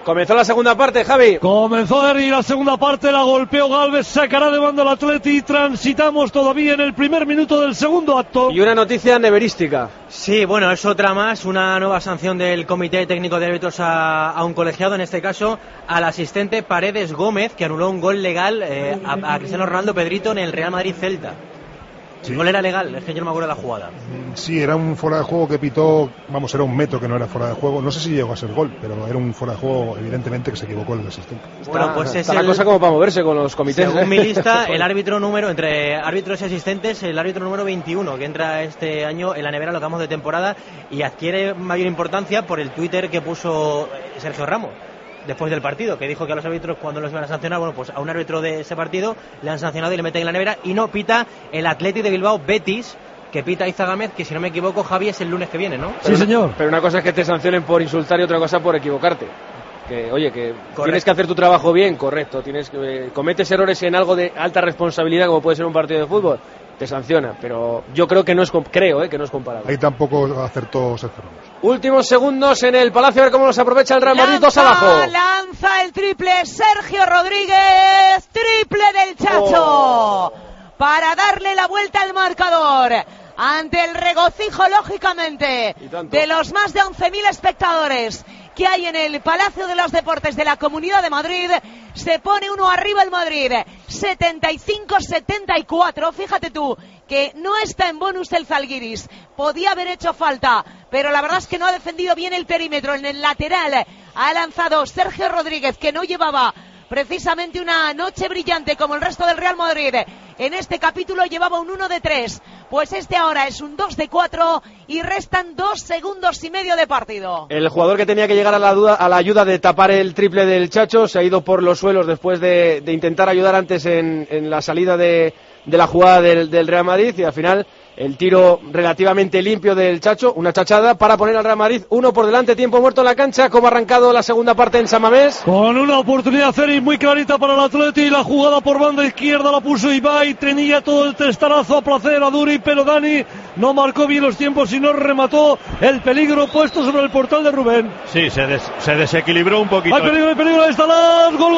Comenzó la segunda parte, Javi. Comenzó Derri, la segunda parte la golpeó Galvez, sacará de banda el Atleti y transitamos todavía en el primer minuto del segundo acto. Y una noticia neverística. Sí, bueno, es otra más, una nueva sanción del Comité Técnico de Árbitros a un colegiado, en este caso al asistente Paredes Gómez, que anuló un gol legal a Cristiano Ronaldo Pedrito en el Real Madrid-Celta. Sí. El gol era legal, es que yo no me acuerdo de la jugada. Sí, era un fuera de juego que pitó, era un metro que no era fuera de juego. No sé si llegó a ser gol, pero era un fuera de juego evidentemente que se equivocó el asistente. Bueno, pues está la cosa como para moverse con los comités. Según mi lista, el árbitro número, entre árbitros y asistentes, el árbitro número 21 que entra este año en la nevera, lo que vamos de temporada, y adquiere mayor importancia por el Twitter que puso Sergio Ramos después del partido, que dijo que a los árbitros cuando los iban a sancionar, bueno, pues a un árbitro de ese partido le han sancionado y le meten en la nevera, y no pita el Athletic de Bilbao Betis, que pita Iza Gámez, que si no me equivoco, Javi, es el lunes que viene, ¿no? Sí, señor. Pero una cosa es que te sancionen por insultar y otra cosa por equivocarte. Que, oye, que tienes que hacer tu trabajo bien, correcto, cometes errores en algo de alta responsabilidad como puede ser un partido de fútbol, te sanciona, pero yo creo que no es comparable. Ahí tampoco acertó Sergio Ramos. Últimos segundos en el Palacio, a ver cómo los aprovecha el Real Madrid. 2 abajo. Lanza el triple Sergio Rodríguez, triple del Chacho, para darle la vuelta al marcador, ante el regocijo, lógicamente, de los más de 11.000 espectadores que hay en el Palacio de los Deportes de la Comunidad de Madrid. Se pone uno arriba el Madrid, 75-74, fíjate tú, que no está en bonus el Zalgiris, podía haber hecho falta, pero la verdad es que no ha defendido bien el perímetro. En el lateral ha lanzado Sergio Rodríguez, que no llevaba precisamente una noche brillante como el resto del Real Madrid. En este capítulo llevaba un 1 de 3, pues este ahora es un 2 de 4 y restan 2 segundos y medio de partido. El jugador que tenía que llegar a la ayuda de tapar el triple del Chacho se ha ido por los suelos después de intentar ayudar antes en la salida de la jugada del Real Madrid, y al final el tiro relativamente limpio del Chacho, una chachada para poner al Real Madrid 1 por delante, tiempo muerto en la cancha. ¿Cómo ha arrancado la segunda parte en San Mamés? Con una oportunidad Ceri muy clarita para el Atleti, la jugada por banda izquierda la puso Ibai, tenía todo el testarazo a placer a Duri, pero Dani no marcó bien los tiempos y no remató el peligro puesto sobre el portal de Rubén. Sí, se desequilibró un poquito. Hay peligro, ahí está Las, gol.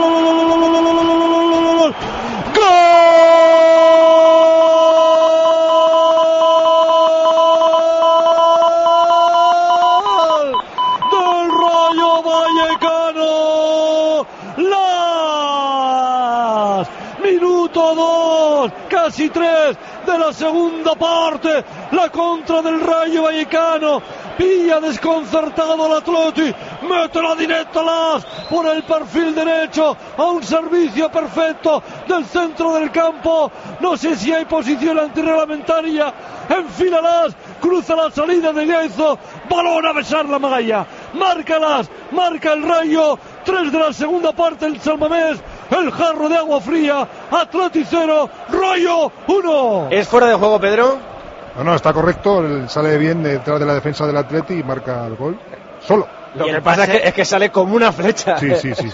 Minuto 2, casi 3 de la segunda parte, la contra del Rayo Vallecano. Pilla desconcertado al Atleti, mete la directa Las por el perfil derecho, a un servicio perfecto del centro del campo. No sé si hay posición antirreglamentaria, enfila Las, cruza la salida de Gaizo, balón a besar la magalla, marca Las, marca el Rayo. 3 de la segunda parte en San Mamés, el jarro de agua fría, Atleti 0, Rayo 1. ¿Es fuera de juego, Pedro? No, está correcto, él sale bien detrás de la defensa del Atleti y marca el gol, solo. Lo que pasa es que sale como una flecha. Sí.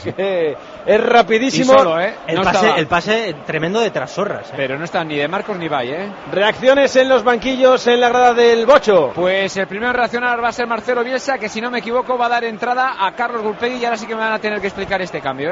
Es rapidísimo. Y solo, el pase tremendo de Trasorras. Pero no está ni de Marcos ni Bay, Reacciones en los banquillos en la grada del Bocho. Pues el primero en reaccionar va a ser Marcelo Bielsa, que si no me equivoco va a dar entrada a Carlos Gulpegui, y ahora sí que me van a tener que explicar este cambio,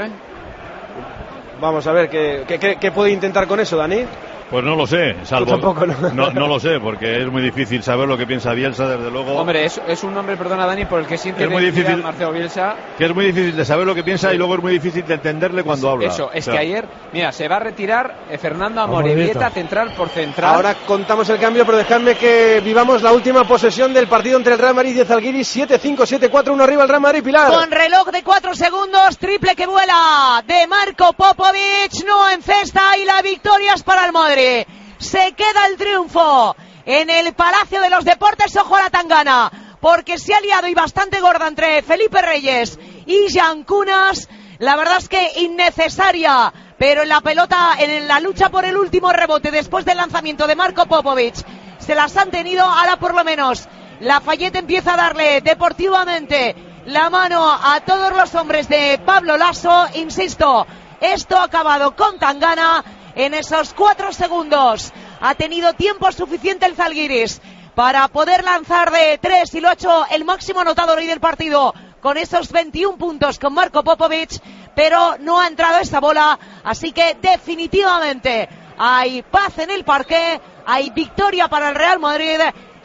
Vamos a ver, ¿qué puede intentar con eso, Dani? Pues no lo sé, salvo. Tampoco, no lo sé, porque es muy difícil saber lo que piensa Bielsa, desde luego. Hombre, es un nombre, perdona Dani, por el que siente es muy difícil, Marcelo Bielsa. Que es muy difícil de saber lo que piensa, y luego es muy difícil de entenderle cuando habla. Eso, es que ayer, mira, se va a retirar Fernando Amorebieta, central por central. Ahora contamos el cambio, pero dejadme que vivamos la última posesión del partido entre el Real Madrid y el Zalgiris. 7-5, 7-4, 1 arriba el Real Madrid, Pilar. Con reloj de 4 segundos, triple que vuela de Marco Popovic, no encesta, y la victoria es para el Madrid. Se queda el triunfo en el Palacio de los Deportes. Ojo a la tangana, porque se ha liado y bastante gorda entre Felipe Reyes y Jan Kunas. La verdad es que innecesaria, pero en la pelota, en la lucha por el último rebote después del lanzamiento de Marco Popovic, se las han tenido. Ahora por lo menos Lafayette empieza a darle deportivamente la mano a todos los hombres de Pablo Lasso. Insisto, esto ha acabado con tangana. En esos 4 segundos ha tenido tiempo suficiente el Zalgiris para poder lanzar de 3, y lo ha hecho el máximo anotador hoy del partido con esos 21 puntos con Marco Popovic, pero no ha entrado esa bola, así que definitivamente hay paz en el parqué, hay victoria para el Real Madrid,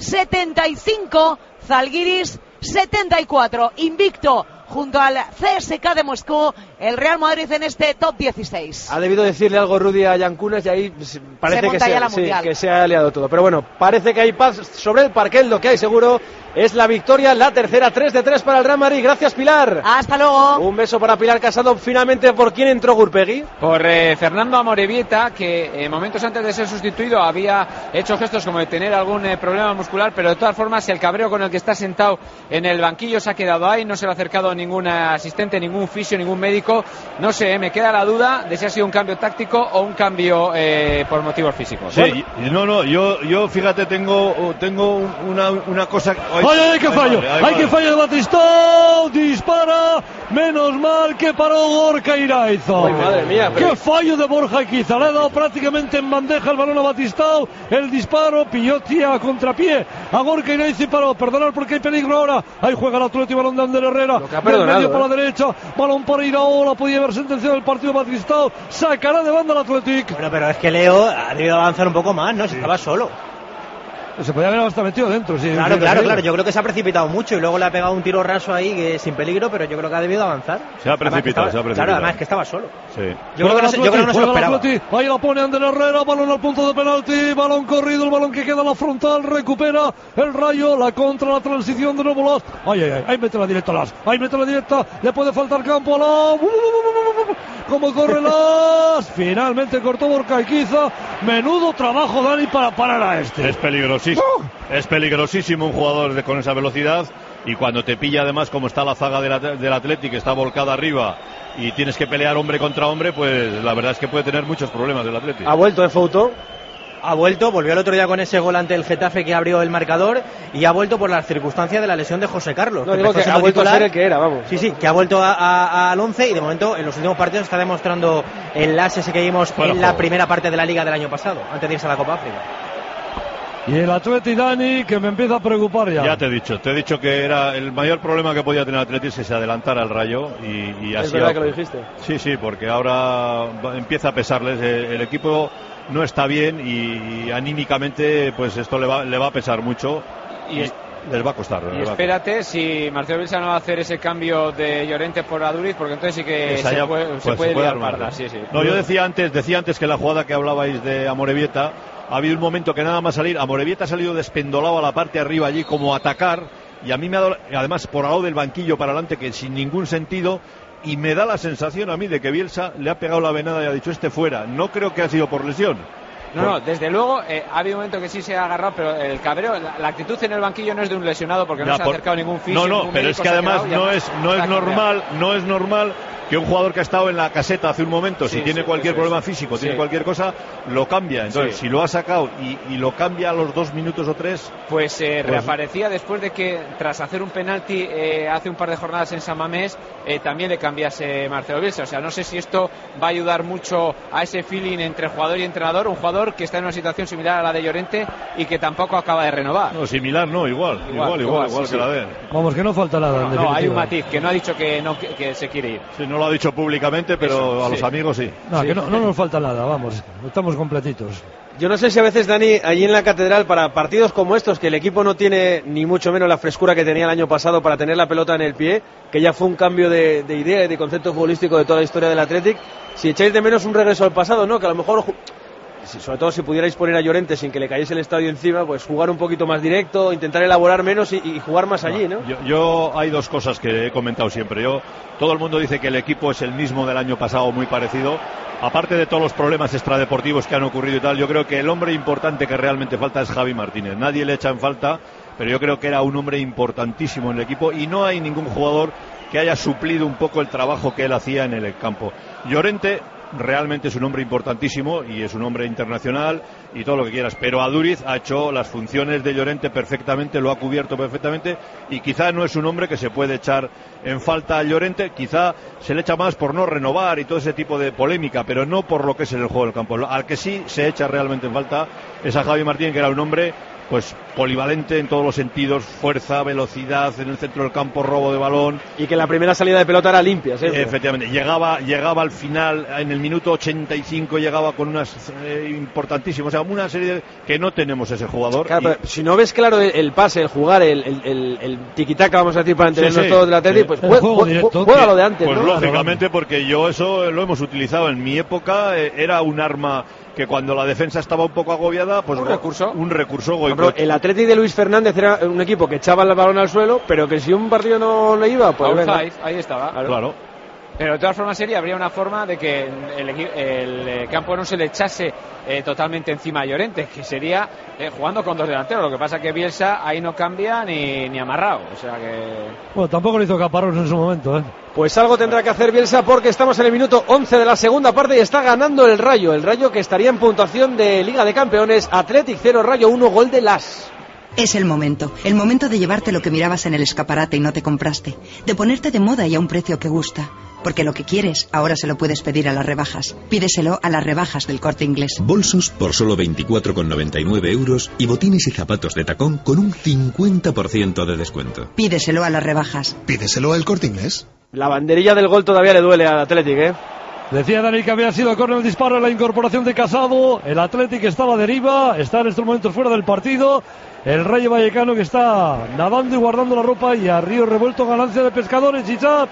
75, Zalgiris 74, invicto junto al CSKA de Moscú, el Real Madrid en este top 16. Ha debido decirle algo Rudy a Yankunes y ahí parece que se ha liado todo. Pero bueno, parece que hay paz sobre el parquet, lo que hay seguro es la victoria, la tercera, 3-3 para el Real Madrid. Gracias, Pilar. Hasta luego. Un beso para Pilar Casado. Finalmente, ¿por quién entró Gurpegui? Por Fernando Amorebieta, que momentos antes de ser sustituido había hecho gestos como de tener algún problema muscular, pero de todas formas el cabreo con el que está sentado en el banquillo se ha quedado ahí, no se le ha acercado ningún asistente, ningún fisio, ningún médico. No sé, me queda la duda de si ha sido un cambio táctico o un cambio por motivos físicos. Sí, no, yo fíjate, tengo una cosa. ¡Ay, qué fallo! ¡Ay, qué fallo de Batistao! ¡Dispara! Menos mal que paró Gorka Iraizo. ¡Ay, madre mía! ¡Qué fallo de Borja Iquiza! Le ha dado prácticamente en bandeja el balón a Batistao. El disparo, pilló tía a contrapié a Gorka Iraizo y paró. Perdonar porque hay peligro ahora. Ahí juega el Atleti, balón de Ander Herrera. Del medio para la derecha, balón para Iraola. Podía haber sentenciado el partido Batistao. Sacará de banda el Athletic. Bueno, pero es que Leo ha debido avanzar un poco más, ¿no? Si estaba solo. Se podía haber hasta metido dentro, sí. Claro. Yo creo que se ha precipitado mucho y luego le ha pegado un tiro raso ahí que sin peligro, pero yo creo que ha debido avanzar. Se ha precipitado. Claro, además que estaba solo. Sí. Yo creo que no se lo esperaba. Ahí la pone Ander Herrera, balón al punto de penalti, balón corrido, el balón que queda en la frontal, recupera el Rayo, la contra, la transición de nuevo Las. Ahí mete la directa Las. Ahí mete la directa, le puede faltar campo a la. Como corre Las. Finalmente cortó Borja Iquiza. Menudo trabajo, Dani, para parar a este. Es peligrosísimo. Es peligrosísimo un jugador con esa velocidad, y cuando te pilla además como está la zaga del Athletic, que está volcada arriba y tienes que pelear hombre contra hombre, pues la verdad es que puede tener muchos problemas el Athletic. Ha vuelto Fouto. Volvió el otro día con ese gol ante el Getafe que abrió el marcador, y ha vuelto por las circunstancias de la lesión de José Carlos. No, digo que ha vuelto a ser el que era, vamos. Sí, que ha vuelto al 11 y de momento en los últimos partidos está demostrando el ese que vimos en la primera parte de la Liga del año pasado, antes de irse a la Copa África. Y el Atleti, Dani, que me empieza a preocupar ya. Ya te he dicho que era el mayor problema que podía tener el Atleti, si se adelantara al Rayo, y así. Es verdad que lo dijiste. Sí, porque ahora empieza a pesarles. El equipo no está bien y anímicamente pues esto le va a pesar mucho y les va a costar. Y espérate si Marcelo Bielsa no va a hacer ese cambio de Llorente por Aduriz, porque entonces sí que se puede liar parda. Sí. No, yo decía antes que la jugada que hablabais de Amorebieta, ha habido un momento que nada más salir, Amorebieta ha salido despendolado a la parte arriba allí como a atacar, y a mí me ha dado, además por al lado del banquillo para adelante, que sin ningún sentido, y me da la sensación a mí de que Bielsa le ha pegado la venada y ha dicho este fuera. No creo que ha sido por lesión. No, desde luego ha habido un momento que sí se ha agarrado, pero el cabreo, la actitud en el banquillo no es de un lesionado, porque no se ha acercado ningún fisio. No, pero es que además no es normal que un jugador que ha estado en la caseta hace un momento, si tiene cualquier problema físico, tiene cualquier cosa, lo cambia. Entonces, si lo ha sacado y lo cambia a los 2 minutos o 3... Pues reaparecía después de que, tras hacer un penalti hace un par de jornadas en San Mamés, también le cambiase Marcelo Bielsa. O sea, no sé si esto va a ayudar mucho a ese feeling entre jugador y entrenador. Un jugador que está en una situación similar a la de Llorente y que tampoco acaba de renovar. No, similar no, igual que la de él. Vamos, que no falta nada. No, hay un matiz, que no ha dicho que se quiere ir. Sí, no lo ha dicho públicamente, pero a los amigos sí. No, que no nos falta nada, vamos, estamos completitos. Yo no sé si a veces, Dani, allí en la Catedral, para partidos como estos, que el equipo no tiene ni mucho menos la frescura que tenía el año pasado para tener la pelota en el pie, que ya fue un cambio de idea y de concepto futbolístico de toda la historia del Athletic, si echáis de menos un regreso al pasado, ¿no? Que a lo mejor, sobre todo si pudierais poner a Llorente sin que le cayese el estadio encima, pues jugar un poquito más directo, intentar elaborar menos y jugar más allí, ¿no? Yo hay dos cosas que he comentado siempre. Todo el mundo dice que el equipo es el mismo del año pasado, muy parecido. Aparte de todos los problemas extradeportivos que han ocurrido y tal, yo creo que el hombre importante que realmente falta es Javi Martínez. Nadie le echa en falta, pero yo creo que era un hombre importantísimo en el equipo y no hay ningún jugador que haya suplido un poco el trabajo que él hacía en el campo. Llorente realmente es un hombre importantísimo y es un hombre internacional y todo lo que quieras, pero Aduriz ha hecho las funciones de Llorente perfectamente, lo ha cubierto perfectamente y quizá no es un hombre que se puede echar en falta a Llorente, quizá se le echa más por no renovar y todo ese tipo de polémica, pero no por lo que es en el juego del campo. Al que sí se echa realmente en falta es a Javi Martínez, que era un hombre pues polivalente en todos los sentidos, fuerza, velocidad en el centro del campo, robo de balón. Y que la primera salida de pelota era limpia, ¿sí? Efectivamente, llegaba al final, en el minuto 85 llegaba con unas importantísimas, o sea, una serie que no tenemos ese jugador. Claro, pero si no ves claro el pase, el jugar, el tiquitaca, vamos a decir, para entendernos todos del Atlético, pues juega lo de antes, pues ¿no? Lógicamente, porque yo eso lo hemos utilizado en mi época, era un arma que cuando la defensa estaba un poco agobiada, pues un recurso Goicoechea. El Atlético de Luis Fernández era un equipo que echaba el balón al suelo, pero que si un partido no le iba, pues ahí estaba. Claro. Pero de todas formas habría una forma de que el campo no se le echase totalmente encima a Llorente, que sería jugando con dos delanteros. Lo que pasa que Bielsa ahí no cambia ni amarrado. O sea que... Bueno, tampoco le hizo Caparrós en su momento, ¿eh? Pues algo tendrá que hacer Bielsa porque estamos en el minuto 11 de la segunda parte y está ganando el Rayo que estaría en puntuación de Liga de Campeones. Athletic 0, Rayo 1, gol de Las. Es el momento de llevarte lo que mirabas en el escaparate y no te compraste, de ponerte de moda y a un precio que gusta, porque lo que quieres ahora se lo puedes pedir a las rebajas. Pídeselo a las rebajas del Corte Inglés. Bolsos por solo 24,99 euros y botines y zapatos de tacón con un 50% de descuento. Pídeselo a las rebajas. Pídeselo al Corte Inglés. La banderilla del gol todavía le duele al Athletic, ¿eh? Decía Dani que había sido córner el disparo en la incorporación de Casado. El Athletic estaba a deriva, está en estos momentos fuera del partido. El Rayo Vallecano que está nadando y guardando la ropa, y a río revuelto ganancia de Pescadores. Isaac.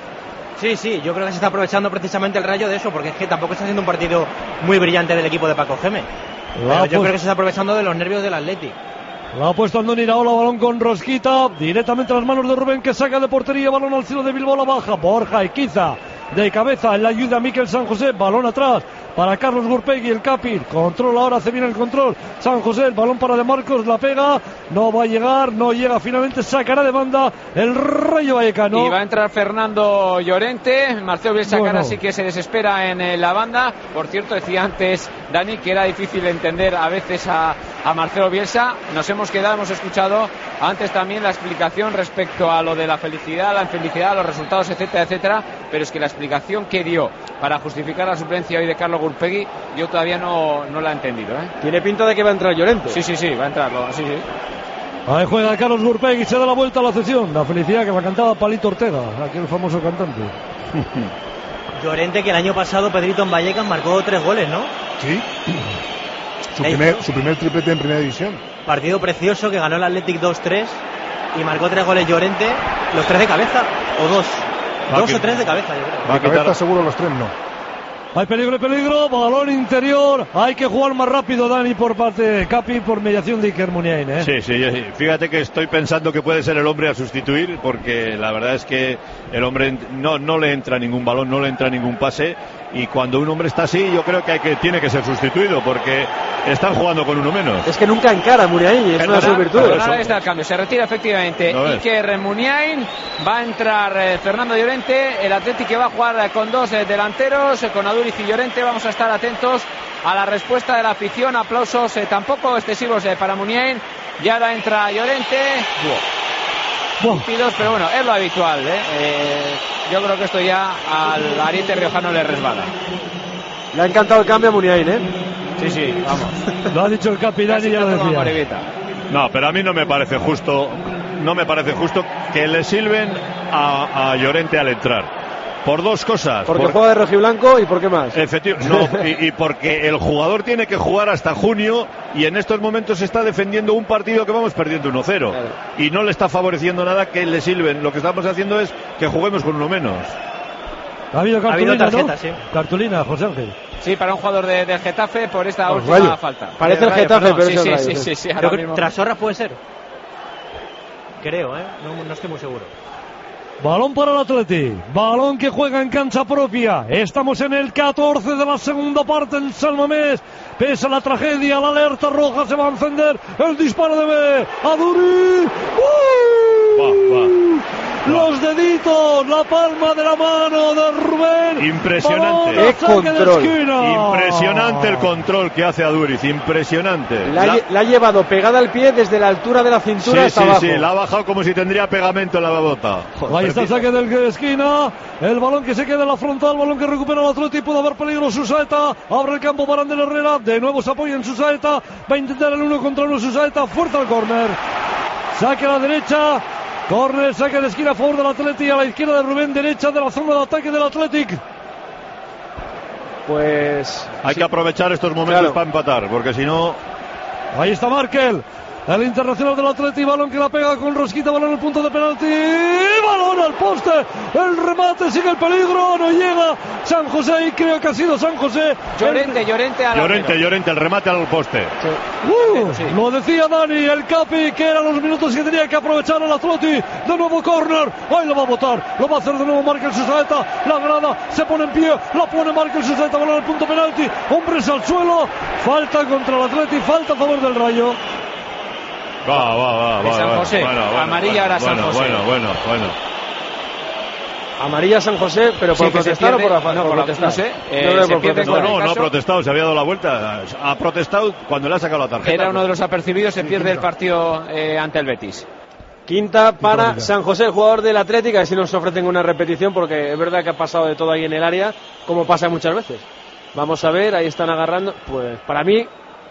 Sí, yo creo que se está aprovechando precisamente el Rayo de eso, porque es que tampoco está haciendo un partido muy brillante del equipo de Paco Gémez. Pero yo creo que se está aprovechando de los nervios del Athletic. La ha puesto Andoni Iraola, balón con Rosquita, directamente a las manos de Rubén, que saca de portería, balón al cielo de Bilbao, la baja, Borja Equiza, de cabeza, en la ayuda a Miquel San José, balón atrás, para Carlos Gurpegui, el Capir, controla ahora, hace bien el control, San José, el balón para De Marcos, la pega, no va a llegar, no llega, finalmente sacará de banda el Rayo Vallecano. Y va a entrar Fernando Llorente, Marcelo Bielsa Cara sí que se desespera en la banda. Por cierto, decía antes Dani que era difícil entender a veces a Marcelo Bielsa. Hemos escuchado antes también la explicación respecto a lo de la felicidad, los resultados, etcétera, etcétera, pero es que la explicación que dio para justificar la suplencia hoy de Carlos Gurpegui, yo todavía no la he entendido, ¿eh? Tiene pinta de que va a entrar Llorente. Sí, va a entrar, sí. Ahí juega Carlos Gurpegui, se da la vuelta a la sesión. La felicidad que la cantaba Palito Ortega, aquel famoso cantante. Llorente, que el año pasado Pedrito en Vallecas marcó 3 goles, ¿no? Sí. Su primer triplete en primera división. Partido precioso que ganó el Athletic 2-3 y marcó 3 goles Llorente, los 3 de cabeza, o 2. 2 o 3 de cabeza, yo creo. De cabeza seguro los 3 no. Hay peligro, balón interior, hay que jugar más rápido, Dani, por parte de Capi, por mediación de Iker Muniain, ¿eh? Sí, fíjate que estoy pensando que puede ser el hombre a sustituir, porque la verdad es que el hombre no le entra ningún balón, no le entra ningún pase, y cuando un hombre está así, yo creo que tiene que ser sustituido, porque están jugando con uno menos. Es que nunca encara Muniain, es una de sus virtudes. Ahora está el cambio, se retira efectivamente Iker Muniain, va a entrar Fernando Llorente, el Athletic que va a jugar con 2 delanteros, con Aduriz y Llorente. Vamos a estar atentos a la respuesta de la afición, aplausos tampoco excesivos para Muniain. Ya ahora entra Llorente. Pero bueno, es lo habitual, yo creo que esto ya al ariete riojano le resbala. Le ha encantado el cambio a Muniain, Sí, vamos. Lo ha dicho el capitán y ya lo decía. No, pero a mí no me parece justo que le silben a Llorente al entrar. Por 2 cosas. Porque juega de rojiblanco y por qué más. Efectivamente, y porque el jugador tiene que jugar hasta junio y en estos momentos se está defendiendo un partido que vamos perdiendo 1-0. Claro. Y no le está favoreciendo nada que le silben. Lo que estamos haciendo es que juguemos con uno menos. Ha habido cartulina, tarjeta, ¿no? Sí. Cartulina, José Ángel. Sí, para un jugador del Getafe por esta última falta. Parece el Getafe, pero es el Sí, Rayo. sí, ahora mismo. Trasorras puede ser. Creo, no estoy muy seguro. Balón para el Athletic, balón que juega en cancha propia. Estamos en el 14 de la segunda parte en San Mamés. Pese a la tragedia, la alerta roja se va a encender. El disparo de B. Aduriz. los deditos, la palma de la mano de Rubén. Impresionante. ¡Qué control! Impresionante el control que hace Aduriz, impresionante. La ha llevado pegada al pie desde la altura de la cintura hasta abajo. Sí, la ha bajado como si tendría pegamento en la bota. Ahí está el saque de esquina, el balón que se queda en la frontal, balón que recupera el Atleti, puede haber peligro Susaeta, abre el campo para Ander Herrera, de nuevo se apoya en Susaeta, va a intentar el 1 contra 1 Susaeta, fuerza al córner, saque a la derecha, córner, saque de esquina a favor del Atleti, a la izquierda de Rubén, derecha de la zona de ataque del Athletic. Pues hay que aprovechar estos momentos para empatar, porque si no... Ahí está Markel, el internacional del Atleti, balón que la pega con rosquita, balón al punto de penalti, balón al poste, el remate, sigue el peligro, no llega San José, y creo que ha sido San José. Llorente, el remate al poste. Sí. Lo decía Dani, el Capi, que eran los minutos que tenía que aprovechar el Atleti. De nuevo córner, ahí lo va a botar, lo va a hacer de nuevo Markel Susaeta, la grada se pone en pie, la pone Markel Susaeta, balón al punto penalti, hombres al suelo, falta contra el Atleti, falta a favor del Rayo. Va. San José. Amarilla ahora San José. Bueno. Amarilla San José, pero por protestar o por protestar. No sé. No ha protestado, se había dado la vuelta. Ha protestado cuando le ha sacado la tarjeta. Era uno de los apercibidos, se pierde el partido ante el Betis. Quinta para San José, el jugador del Atlético, a ver si nos ofrecen una repetición, porque es verdad que ha pasado de todo ahí en el área, como pasa muchas veces. Vamos a ver, ahí están agarrando. Pues para mí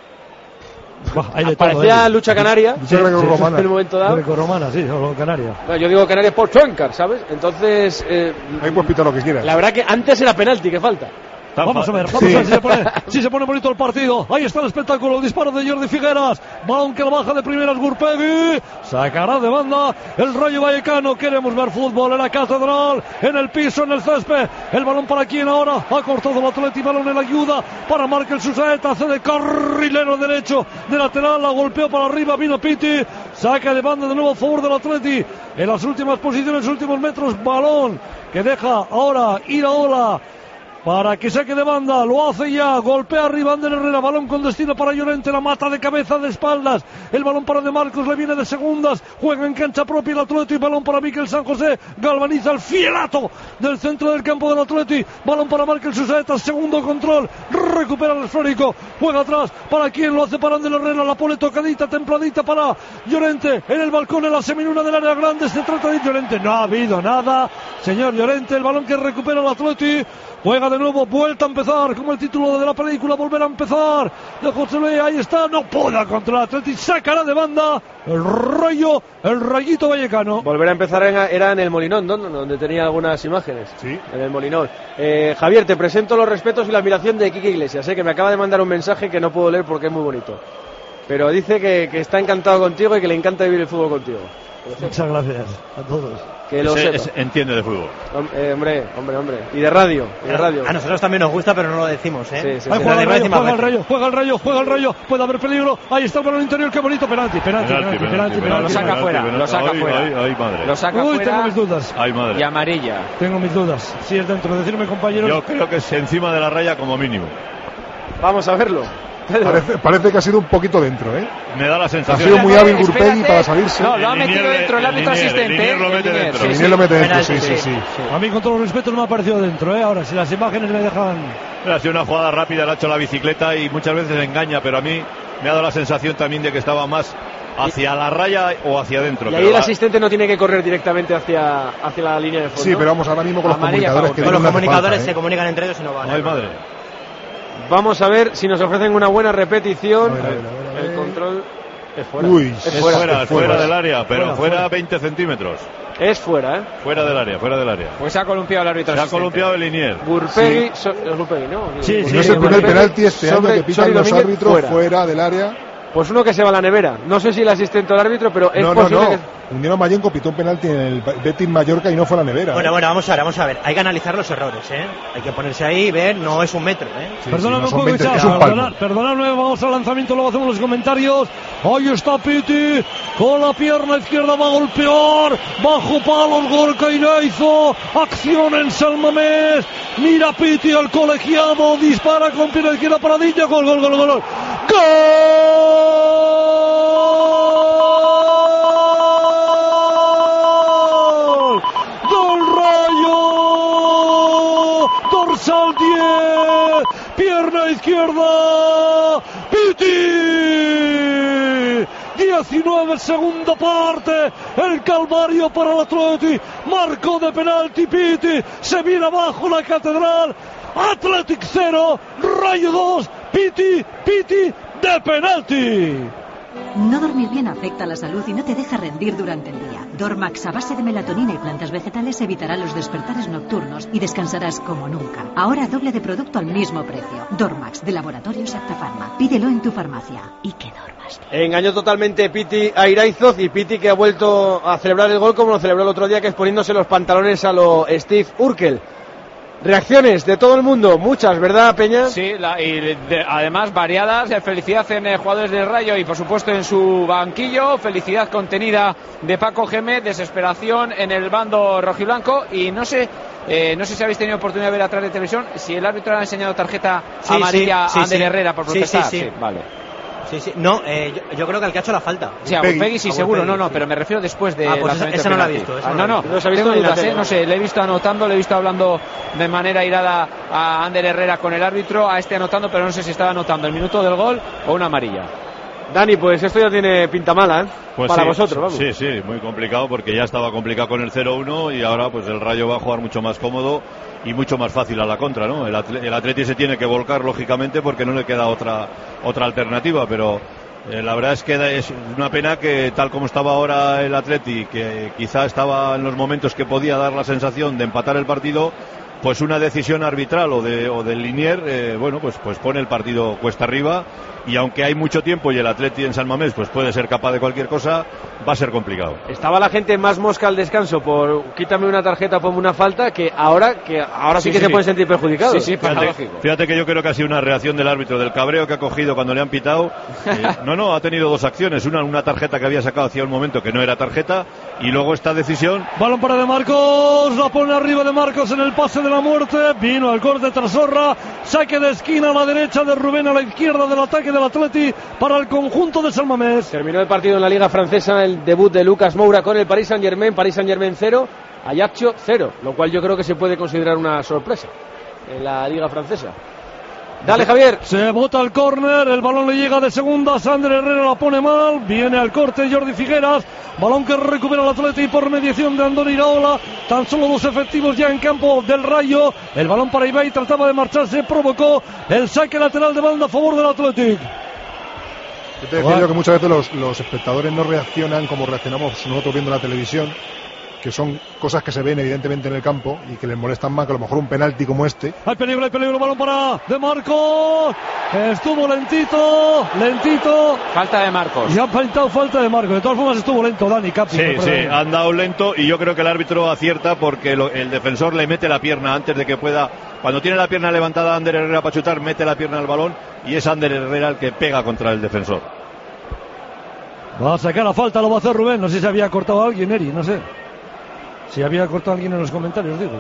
parecía lucha canaria en el momento dado. Grecorromana, sí, o canaria. Yo digo canaria por Chuencar, ¿sabes? Entonces ahí puedes pitar lo que quieras. La verdad que antes era penalti, que falta. Vamos a ver si se pone bonito el partido. Ahí está el espectáculo, el disparo de Jordi Figueras, balón que la baja de primeras Gurpegui, sacará de banda el Rayo Vallecano. Queremos ver fútbol en la Catedral, en el piso, en el césped. El balón para quien ahora ha cortado el Atleti, balón en la ayuda para Markel Susaeta, hace de carrilero derecho, de lateral, la golpeó para arriba, vino Pitti, saca de banda de nuevo a favor del Atleti en las últimas posiciones, últimos metros, balón que deja ahora ir a Ola para que saque de banda, lo hace ya, golpea arriba Ander Herrera, balón con destino para Llorente, la mata de cabeza, de espaldas, el balón para De Marcos, le viene de segundas, juega en cancha propia el Atleti, balón para Mikel San José, galvaniza el fielato del centro del campo del Atleti, balón para Markel Susaeta, segundo control, recupera el esférico, juega atrás, para quien lo hace para Ander Herrera, la pone tocadita, templadita para Llorente, en el balcón, en la seminuna del área grande, se trata de Llorente, no ha habido nada, señor Llorente, el balón que recupera el Atleti, juega de nuevo, vuelta a empezar, como el título de la película, volver a empezar, de José Luis, ahí está, no puede contra el Atleti, sacará de banda el Rayo, el Rayito Vallecano. Volver a empezar era en el Molinón, donde tenía algunas imágenes. Sí. En el Molinón. Javier, te presento los respetos y la admiración de Quique Iglesias, que me acaba de mandar un mensaje que no puedo leer porque es muy bonito. Pero dice que está encantado contigo y que le encanta vivir el fútbol contigo. Muchas gracias a todos. Que lo sepa. Entiende de fútbol. Hombre. Y de radio. A nosotros también nos gusta, pero no lo decimos, ¿eh? Sí. Juega el Rayo. Puede haber peligro. Ahí está el balón interior. Qué bonito. Penalti. Lo saca fuera. Lo saca fuera. Tengo mis dudas. Y amarilla. Tengo mis dudas. Si es dentro. Decirme, compañeros. Yo creo que es encima de la raya como mínimo. Vamos a verlo. Parece que ha sido un poquito dentro, ¿eh? Me da la sensación. Ha sido muy hábil Gurpegui para salirse. No, lo ha metido dentro el árbitro asistente. El lo mete dentro. El lo mete dentro, sí. A mí, con todo el respeto, no me ha parecido dentro, ¿eh? Ahora, si las imágenes me dejan... Ha sido una jugada rápida, le ha hecho la bicicleta y muchas veces engaña, pero a mí me ha dado la sensación también de que estaba más hacia la raya o hacia adentro. Y ahí el asistente no tiene que correr directamente hacia la línea de fondo. Sí, pero vamos ahora mismo con los comunicadores. Con los comunicadores se comunican entre ellos y no van. Ay, madre. Vamos a ver si nos ofrecen una buena repetición. El control es fuera. Es fuera del área, pero fuera 20 centímetros. Es fuera, ¿eh? Fuera del área. Pues se ha columpiado el árbitro. Se ha columpiado el Linier. Gurpegui, Gurpegui, ¿no? Sí, no es el primer penalti este año que pitan los árbitros fuera del área. Pues uno que se va a la nevera. No sé si el asistente del árbitro, pero es posible que... Unión Mayenco pitó un penalti en el Betis Mallorca y no fue a la nevera. Bueno, vamos a ver. Hay que analizar los errores, ¿eh? Hay que ponerse ahí y ver, no es un metro, ¿eh? Sí, perdóname, no perdonadme, vamos al lanzamiento, luego hacemos los comentarios. Ahí está Pitti, con la pierna izquierda va a golpear, bajo palos, Gorka Ireizo, acción en San Mamés, mira Pitti, el colegiado, dispara con pierna izquierda para Dilla, gol. ¡Gol! dorsal 10, pierna izquierda, Piti. 19 segunda parte, el calvario para el Atleti, marcó de penalti Piti, se viene abajo la catedral, Athletic 0, Rayo 2, Piti de penalti. No dormir bien afecta a la salud y no te deja rendir durante el día. Dormax a base de melatonina y plantas vegetales evitará los despertares nocturnos y descansarás como nunca. Ahora doble de producto al mismo precio. Dormax, de Laboratorios Aptafarma. Pídelo en tu farmacia y que duermas bien. Engañó totalmente Piti a Iraizoz, y Piti que ha vuelto a celebrar el gol como lo celebró el otro día, que es poniéndose los pantalones a lo Steve Urkel. Reacciones de todo el mundo, muchas, ¿verdad, Peña? Sí, además variadas. Felicidad en jugadores del Rayo y por supuesto en su banquillo. Felicidad contenida de Paco Gémez, desesperación en el bando rojiblanco. Y no sé si habéis tenido oportunidad de ver atrás de televisión si el árbitro le ha enseñado tarjeta amarilla a Ander Herrera por protestar. Sí, vale. Sí. No, yo creo que al que ha hecho la falta. Sí, a Peggy sí, seguro. No, pero me refiero después de pues esa no la he visto. No tengo dudas, no sé, le he visto anotando, le he visto hablando de manera irada a Ander Herrera con el árbitro, a este anotando, pero no sé si estaba anotando el minuto del gol o una amarilla. Dani, pues esto ya tiene pinta mala, ¿eh? Pues para sí, vosotros, vamos. Sí, muy complicado, porque ya estaba complicado con el 0-1 y ahora pues el Rayo va a jugar mucho más cómodo y mucho más fácil a la contra, ¿no? El Atleti se tiene que volcar, lógicamente, porque no le queda otra alternativa, pero la verdad es que es una pena que tal como estaba ahora el Atleti, que quizá estaba en los momentos que podía dar la sensación de empatar el partido, pues una decisión arbitral o del Linier, pues pone el partido cuesta arriba, y aunque hay mucho tiempo y el Atleti en San Mamés pues puede ser capaz de cualquier cosa, va a ser complicado. Estaba la gente más mosca al descanso por quítame una tarjeta, ponme una falta, que ahora sí que se pueden sentir perjudicados. Sí, fíjate que yo creo que ha sido una reacción del árbitro, del cabreo que ha cogido cuando le han pitado. Ha tenido dos acciones, una tarjeta que había sacado hacía un momento que no era tarjeta, y luego esta decisión. Balón para De Marcos, la pone arriba De Marcos en el pase de la muerte, vino al corte Trasorra, saque de esquina a la derecha de Rubén, a la izquierda del ataque del Atleti para el conjunto de San Mamés. Terminó el partido en la Liga Francesa, el debut de Lucas Moura con el Paris Saint-Germain 0, Ajaccio 0, lo cual yo creo que se puede considerar una sorpresa en la Liga Francesa. Dale, Javier. Se bota el córner, el balón le llega de segundas, Ander Herrera la pone mal, viene al corte Jordi Figueras, balón que recupera el Atleti por mediación de Andoni Iraola, tan solo dos efectivos ya en campo del Rayo, el balón para Ibai, trataba de marcharse, provocó el saque lateral de banda a favor del Athletic. Yo te decía que muchas veces los espectadores no reaccionan como reaccionamos nosotros viendo la televisión, que son cosas que se ven evidentemente en el campo y que les molestan más que a lo mejor un penalti como este. Hay peligro, balón para De Marcos, estuvo lentito. Falta de Marcos. Y ha faltado falta de Marcos, de todas formas estuvo lento Dani Capi. Sí, ha andado lento, y yo creo que el árbitro acierta porque el defensor le mete la pierna antes de que pueda. Cuando tiene la pierna levantada Ander Herrera para chutar, mete la pierna al balón, y es Ander Herrera el que pega contra el defensor. Va a sacar la falta, lo va a hacer Rubén, no sé si había cortado a alguien, Eri, no sé. Si había cortado a alguien en los comentarios, digo.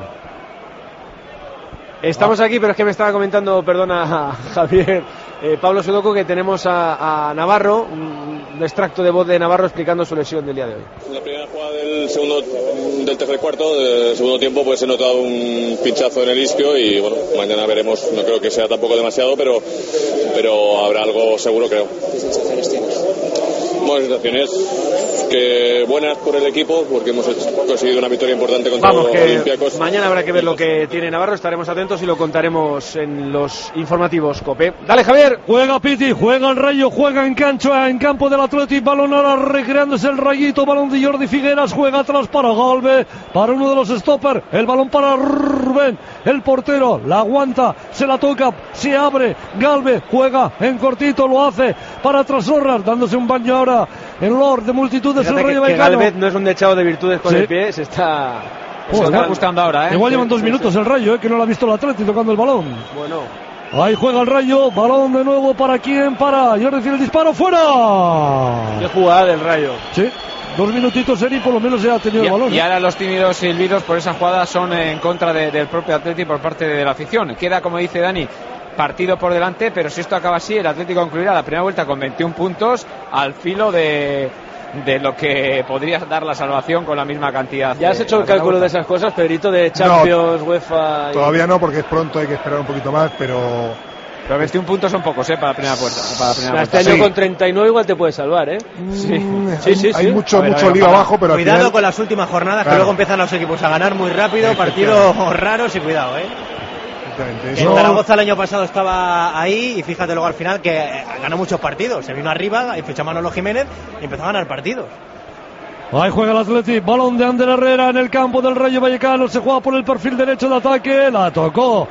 Estamos aquí, pero es que me estaba comentando, perdona, Javier, Pablo Sudoku, que tenemos a Navarro, un extracto de voz de Navarro explicando su lesión del día de hoy. En la primera jugada del tercer cuarto, del segundo tiempo, pues he notado un pinchazo en el isquio y bueno, mañana veremos, no creo que sea tampoco demasiado, pero habrá algo seguro, creo. ¿Qué sensaciones tienes? Buenas sensaciones, que buenas por el equipo, porque hemos conseguido una victoria importante contra los Olympiacos. Mañana habrá que ver lo que tiene Navarro, estaremos atentos y lo contaremos en los informativos COPE. Dale, Javier. Juega Piti, juega el Rayo, juega en campo del Athletic, balón ahora recreándose el Rayito, balón de Jordi Figueras, juega atrás para Galve, para uno de los stoppers, el balón para Rubén, el portero, la aguanta, se la toca, se abre, Galve juega en cortito, lo hace para Trasorras, dándose un baño ahora en Lord de multitudes. Fíjate el Rayo que Galvez no es un dechado de virtudes con el pie, se está ajustando ahora, Igual llevan 2 minutos el Rayo, que no lo ha visto el Atleti tocando el balón. Bueno, ahí juega el Rayo, balón de nuevo para quién, para Jordi, el disparo, fuera. Qué jugada del Rayo. Sí, 2 minutitos Eri, por lo menos ya ha tenido el balón. Y ahora los tímidos silbidos por esa jugada son en contra del propio Atleti por parte de la afición. Queda, como dice Dani, partido por delante, pero si esto acaba así, el Atlético concluirá la primera vuelta con 21 puntos al filo de de lo que podría dar la salvación con la misma cantidad. ¿Ya has hecho el cálculo de esas cosas, Pedrito, de Champions, UEFA? Todavía no, porque es pronto, hay que esperar un poquito más, pero 21 puntos son pocos, para la primera puerta. Este año con 39 igual te puedes salvar, Sí. Hay mucho lío abajo, pero cuidado al final... con las últimas jornadas, claro, que luego empiezan los equipos a ganar muy rápido, partidos raros y cuidado, Eso... El Zaragoza el año pasado estaba ahí y fíjate luego al final que ganó muchos partidos. Se vino arriba y fichó a Manolo Jiménez y empezó a ganar partidos. Ahí juega el Athletic, balón de Ander Herrera en el campo del Rayo Vallecano, se juega por el perfil derecho de ataque, la tocó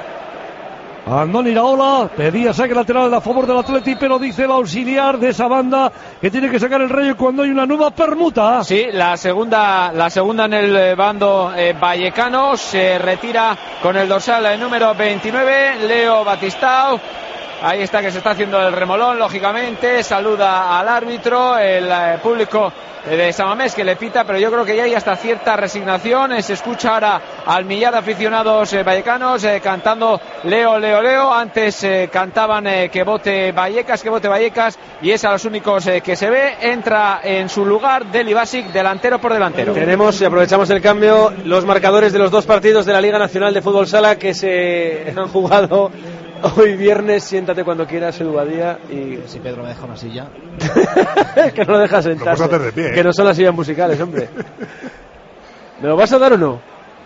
Andoni Iraola, pedía saque lateral a favor del Athletic, pero dice el auxiliar de esa banda que tiene que sacar el Rayo cuando hay una nueva permuta. Sí, la segunda en el bando vallecano. Se retira con el dorsal número 29, Leo Batistao. Ahí está, que se está haciendo el remolón, lógicamente. Saluda al árbitro, el público de San Mamés que le pita, pero yo creo que ya hay hasta cierta resignación. Se escucha ahora al millar de aficionados vallecanos cantando Leo, Leo, Leo. Antes cantaban que vote Vallecas, y es a los únicos que se ve. Entra en su lugar Deli Basic, delantero por delantero. Tenemos, y aprovechamos el cambio, los marcadores de los dos partidos de la Liga Nacional de Fútbol Sala que se han jugado hoy viernes. Siéntate cuando quieras, Edu Badía. Y si Pedro me deja una silla. Que no lo dejas sentarse. De pie, que no son las sillas musicales, hombre. ¿Me lo vas a dar o no?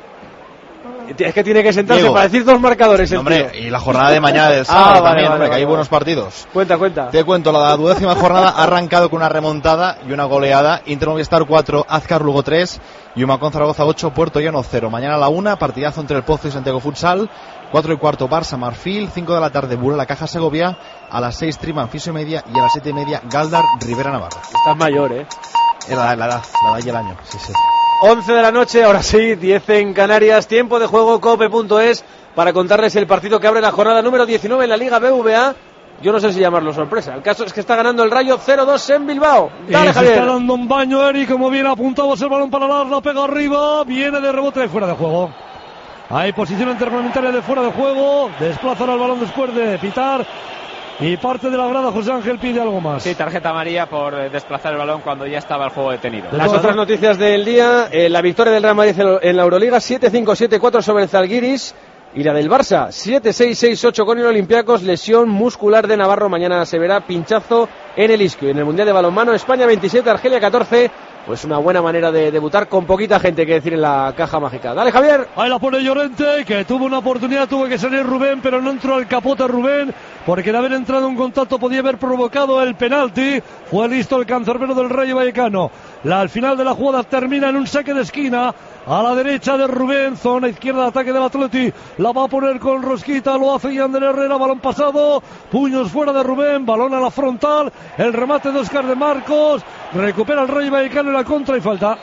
Es que tiene que sentarse, Diego, para decir dos marcadores. Hombre, y la jornada de mañana del sábado también, hombre, que hay buenos partidos. Cuenta. Te cuento, la 12ª jornada ha arrancado con una remontada y una goleada. Inter Movistar 4, Azcar Lugo 3 y Humacón Zaragoza 8, Puerto Llano 0. Mañana a la 1, partidazo entre el Pozo y Santiago Futsal. 4:15 Barça Marfil, 5 de la tarde Burela Caja Segovia, a las 6 Triman Fisio Media y a las 7:30 Galdar Rivera Navarra. Estás mayor, La edad y el año, sí. 11 de la noche, ahora sí, 10 en Canarias, tiempo de juego, cope.es, para contarles el partido que abre la jornada número 19 en la Liga BVA. Yo no sé si llamarlo sorpresa, el caso es que está ganando el Rayo 0-2 en Bilbao. Dale, Javier. Está dando un baño Eric, como bien apuntamos el balón para la pega arriba, viene de rebote de fuera de juego. Hay posición interplanetaria de fuera de juego, desplazan el balón después de pitar. Y parte de la grada, José Ángel pide algo más. Sí, tarjeta amarilla por desplazar el balón cuando ya estaba el juego detenido. Las otras noticias del día, la victoria del Real Madrid en la Euroliga, 7-5-7-4 sobre el Zalgiris. Y la del Barça, 7-6-6-8 con el Olympiacos, lesión muscular de Navarro, mañana se verá pinchazo en el isquio. En el Mundial de Balonmano, España 27, Argelia 14, pues una buena manera de debutar con poquita gente, que decir, en la caja mágica. Dale, Javier. Ahí la pone Llorente, que tuvo una oportunidad, tuvo que salir Rubén, pero no entró al capote Rubén, porque de haber entrado en contacto podía haber provocado el penalti. Fue listo el cancerbero del Rayo Vallecano. Al final de la jugada termina en un saque de esquina a la derecha de Rubén, zona izquierda de ataque del Atleti, la va a poner con Rosquita, lo hace Ander Herrera, balón pasado, puños fuera de Rubén, balón a la frontal, el remate de Óscar de Marcos, recupera el Rayo Vallecano y la contra y falta.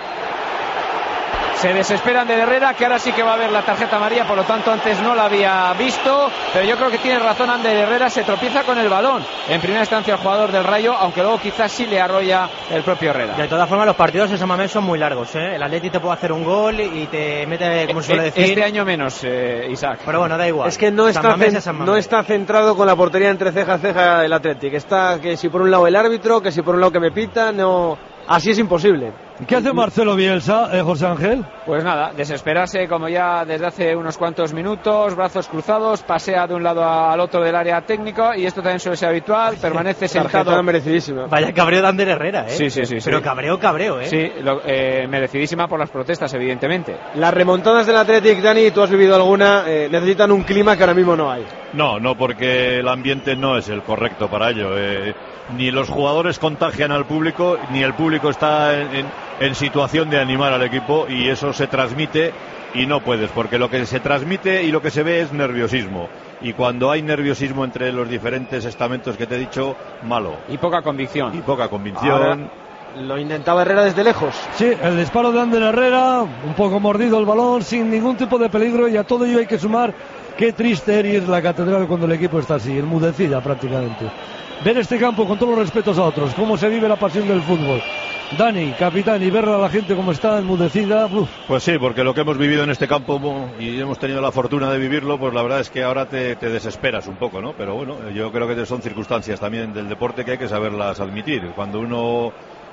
Se desesperan de Herrera, que ahora sí que va a ver la tarjeta amarilla, por lo tanto antes no la había visto, pero yo creo que tiene razón Ander Herrera, se tropieza con el balón en primera instancia el jugador del Rayo, aunque luego quizás sí le arrolla el propio Herrera. De todas formas, los partidos en San Mamés son muy largos, El Atleti te puede hacer un gol y te mete, como se suele decir. Este año menos, Isaac. Pero bueno, da igual. Es que no está centrado con la portería entre ceja a ceja el Atleti, que está que si por un lado el árbitro, que si por un lado que me pita, no... Así es imposible. ¿Qué hace Marcelo Bielsa, José Ángel? Pues nada, desesperarse como ya desde hace unos cuantos minutos, brazos cruzados, pasea de un lado al otro del área técnico y esto también suele ser habitual, permanece sentado. Merecidísima. Vaya cabreo de Ander Herrera, Sí. Pero cabreo, Sí, merecidísima por las protestas, evidentemente. Las remontadas del Athletic, Dani, tú has vivido alguna, necesitan un clima que ahora mismo no hay. No, porque el ambiente no es el correcto para ello. Ni los jugadores contagian al público, ni el público está en situación de animar al equipo, y eso se transmite y no puedes, porque lo que se transmite y lo que se ve es nerviosismo, y cuando hay nerviosismo entre los diferentes estamentos que te he dicho, malo. Y poca convicción. Ahora, lo intentaba Herrera desde lejos. Sí, el disparo de Ander Herrera, un poco mordido el balón, sin ningún tipo de peligro, y a todo ello hay que sumar qué triste es la catedral cuando el equipo está así, enmudecida prácticamente. Ver este campo, con todos los respetos a otros, cómo se vive la pasión del fútbol. Dani, capitán, y ver a la gente cómo está enmudecida. Pues sí, porque lo que hemos vivido en este campo, y hemos tenido la fortuna de vivirlo, pues la verdad es que ahora te desesperas un poco, ¿no? Pero bueno, yo creo que son circunstancias también del deporte que hay que saberlas admitir. Cuando uno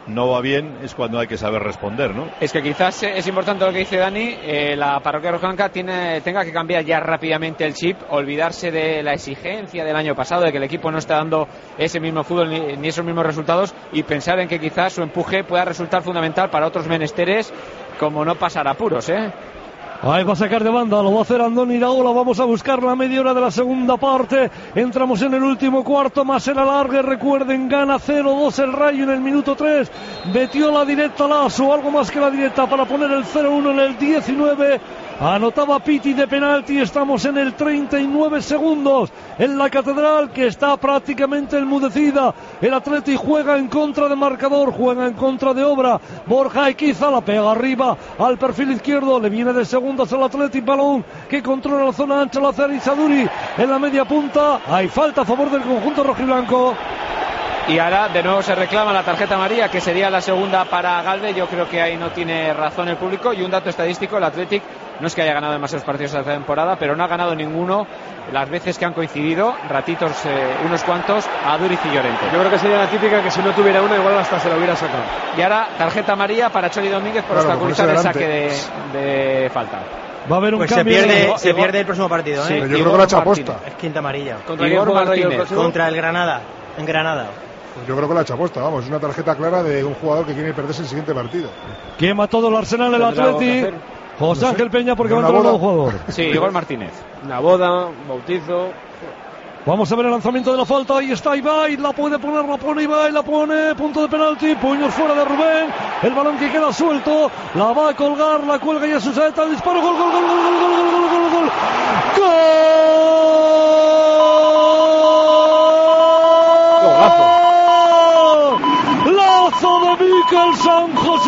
no va bien, es cuando hay que saber responder, ¿no? Es que quizás es importante lo que dice Dani, la parroquia rojiblanca tenga que cambiar ya rápidamente el chip, olvidarse de la exigencia del año pasado, de que el equipo no está dando ese mismo fútbol ni esos mismos resultados, y pensar en que quizás su empuje pueda resultar fundamental para otros menesteres, como no pasar apuros, Ahí va a sacar de banda, lo va a hacer Andoni Iraola. Vamos a buscar la media hora de la segunda parte. Entramos en el último cuarto, más el alargue. Recuerden, gana 0-2 el Rayo en el minuto 3. Metió la directa Lasso, algo más que la directa, para poner el 0-1 en el 19. Anotaba Pitti de penalti. Estamos en el 39 segundos en la Catedral, que está prácticamente enmudecida. El Atleti juega en contra de marcador, juega en contra de obra. Borja Equiza la pega arriba al perfil izquierdo, le viene de segundas al Atleti, balón que controla la zona ancha, la hace Arizaduri en la media punta. Hay falta a favor del conjunto rojiblanco. Y ahora de nuevo se reclama la tarjeta amarilla, que sería la segunda para Galvez. Yo creo que ahí no tiene razón el público. Y un dato estadístico, el Athletic no es que haya ganado demasiados partidos esta temporada, pero no ha ganado ninguno las veces que han coincidido, ratitos unos cuantos, a Duriz y Llorente. Yo creo que sería la típica que si no tuviera una igual hasta se la hubiera sacado. Y ahora tarjeta amarilla para Choli Domínguez por obstaculizar el saque de falta. Va a haber un pues cambio. Se pierde el próximo partido, Sí, yo creo que la echa aposta. Es quinta amarilla. ¿Contra Igor Martínez? Contra el Granada, en Granada. Pues yo creo que la echa aposta, vamos, es una tarjeta clara de un jugador que quiere perderse el siguiente partido. Quema todo el Arsenal el Atleti. José Ángel Peña, porque va a entrar un jugador. Sí, Igor Martínez. Una boda, un bautizo. Vamos a ver el lanzamiento de la falta. Ahí está Ibai, la puede poner, la pone Ibai, la pone, punto de penalti, puños fuera de Rubén, el balón que queda suelto, la va a colgar, la cuelga y a su saeta, el disparo, gol, gol, gol, gol, gol, gol, gol, gol, gol, gol, gol. Lazo de Mikel San José.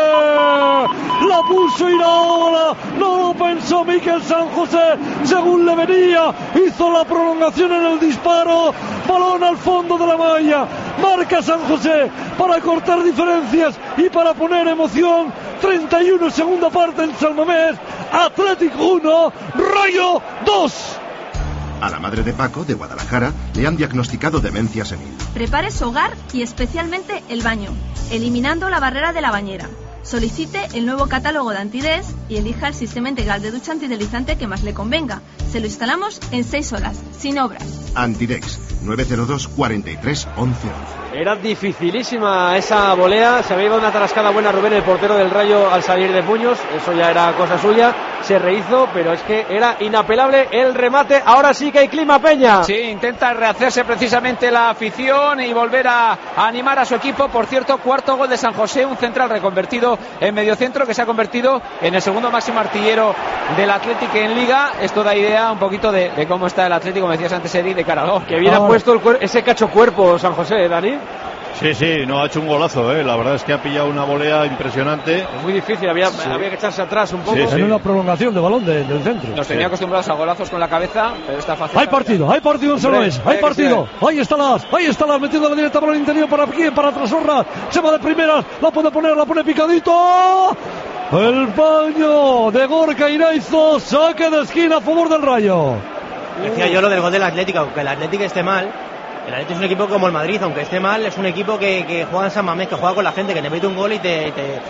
La puso Iraola, no lo pensó Mikel San José, según le venía, hizo la prolongación en el disparo, balón al fondo de la malla, marca San José para cortar diferencias y para poner emoción. 31 segunda parte en San Mamés, Atlético 1, Rayo 2. A la madre de Paco, de Guadalajara, le han diagnosticado demencia senil. Prepare su hogar y especialmente el baño, eliminando la barrera de la bañera. Solicite el nuevo catálogo de Antides y elija el sistema integral de ducha antideslizante que más le convenga. Se lo instalamos en 6 horas, sin obras. Antidex, 902 43 11 11. Era dificilísima esa volea, se había ido una tarascada buena Rubén, el portero del Rayo, al salir de puños, eso ya era cosa suya, se rehizo, pero es que era inapelable el remate. Ahora sí que hay clima, Peña. Sí, intenta rehacerse precisamente la afición y volver a animar a su equipo. Por cierto, cuarto gol de San José, un central reconvertido en mediocentro que se ha convertido en el segundo máximo artillero del Atlético en Liga. Esto da idea un poquito de cómo está el Atlético, como decías antes, Eddie, de cara al gol. Que bien ha puesto ese cacho cuerpo San José, Dani. Sí, no, ha hecho un golazo, la verdad es que ha pillado una volea impresionante. Es muy difícil, había que echarse atrás un poco. Sí. En una prolongación de balón del centro. Nos tenía acostumbrados a golazos con la cabeza, pero está fácil. Hay partido en San Luis, hay partido. Ahí está Las, metiendo la directa por el interior, ¿para quién? Para Trasorra, se va de primeras, la puede poner, la pone picadito. El baño de Gorka Iraizo, saque de esquina a favor del Rayo. Decía yo lo del gol del Atlético, aunque el Atlético esté mal. El Atlético es un equipo como el Madrid, aunque esté mal, es un equipo que juega en San Mamés, que juega con la gente, que te mete un gol y te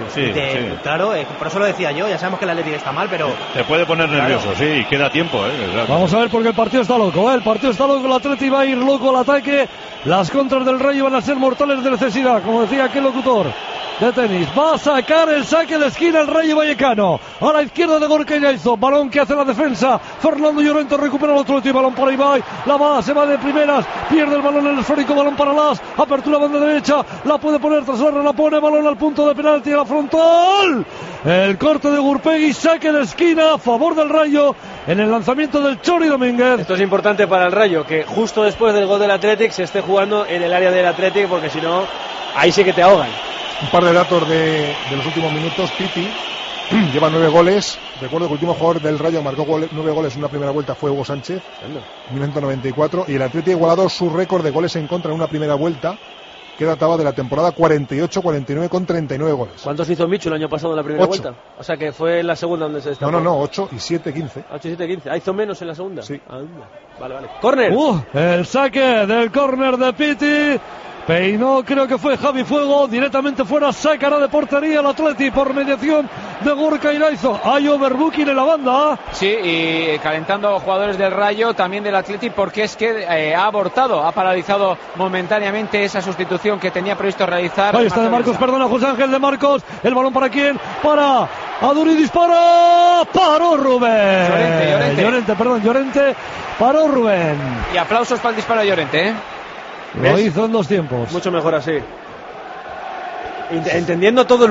claro, por eso lo decía yo, ya sabemos que el Atlético está mal, pero... Te puede poner nervioso, sí, queda tiempo, claro. Vamos a ver porque el partido está loco, el partido está loco, el Atlético va a ir loco al ataque, las contras del Rayo van a ser mortales de necesidad, como decía aquel locutor de tenis. Va a sacar el saque de esquina el Rayo Vallecano, a la izquierda de Gorka Iraizo, balón que hace la defensa, Fernando Llorente recupera el otro balón para Ibai, se va de primeras, pierde el balón en el esférico, balón para Las, apertura banda derecha, la puede poner Trasorra, la pone, balón al punto de penalti, a la frontal, el corte de Gurpegui, saque de esquina a favor del Rayo en el lanzamiento del Chori Domínguez. Esto es importante para el Rayo, que justo después del gol del Athletic se esté jugando en el área del Athletic, porque si no, ahí sí que te ahogan. Un par de datos de los últimos minutos. Pitti lleva 9 goles. Recuerdo que el último jugador del Rayo marcó 9 goles en una primera vuelta fue Hugo Sánchez, 1994, y el Atlético ha igualado su récord de goles en contra en una primera vuelta que databa de la temporada 48-49 con 39 goles. ¿Cuántos hizo Michu el año pasado en la primera vuelta? O sea que fue en la segunda donde se destapó. No, 8 y 7, 15. 8 y 7, 15. ¿Hizo menos en la segunda? Sí. Vale. ¡Córner! El saque del córner de Pitti. Peinó, creo que fue Javi Fuego, directamente fuera, sacará de portería el Atleti por mediación de Gorka Iraizo. Hay overbooking en la banda. Sí, y calentando jugadores del Rayo, también del Atleti, porque es que ha abortado, ha paralizado momentáneamente esa sustitución que tenía previsto realizar. Ahí está de Marcos, perdona, José Ángel de Marcos. El balón para quién? Para Aduri, dispara. Paró Rubén. Llorente. Paró Rubén. Y aplausos para el disparo de Llorente, Lo hizo en 2 tiempos. Mucho mejor así. Entendiendo todo el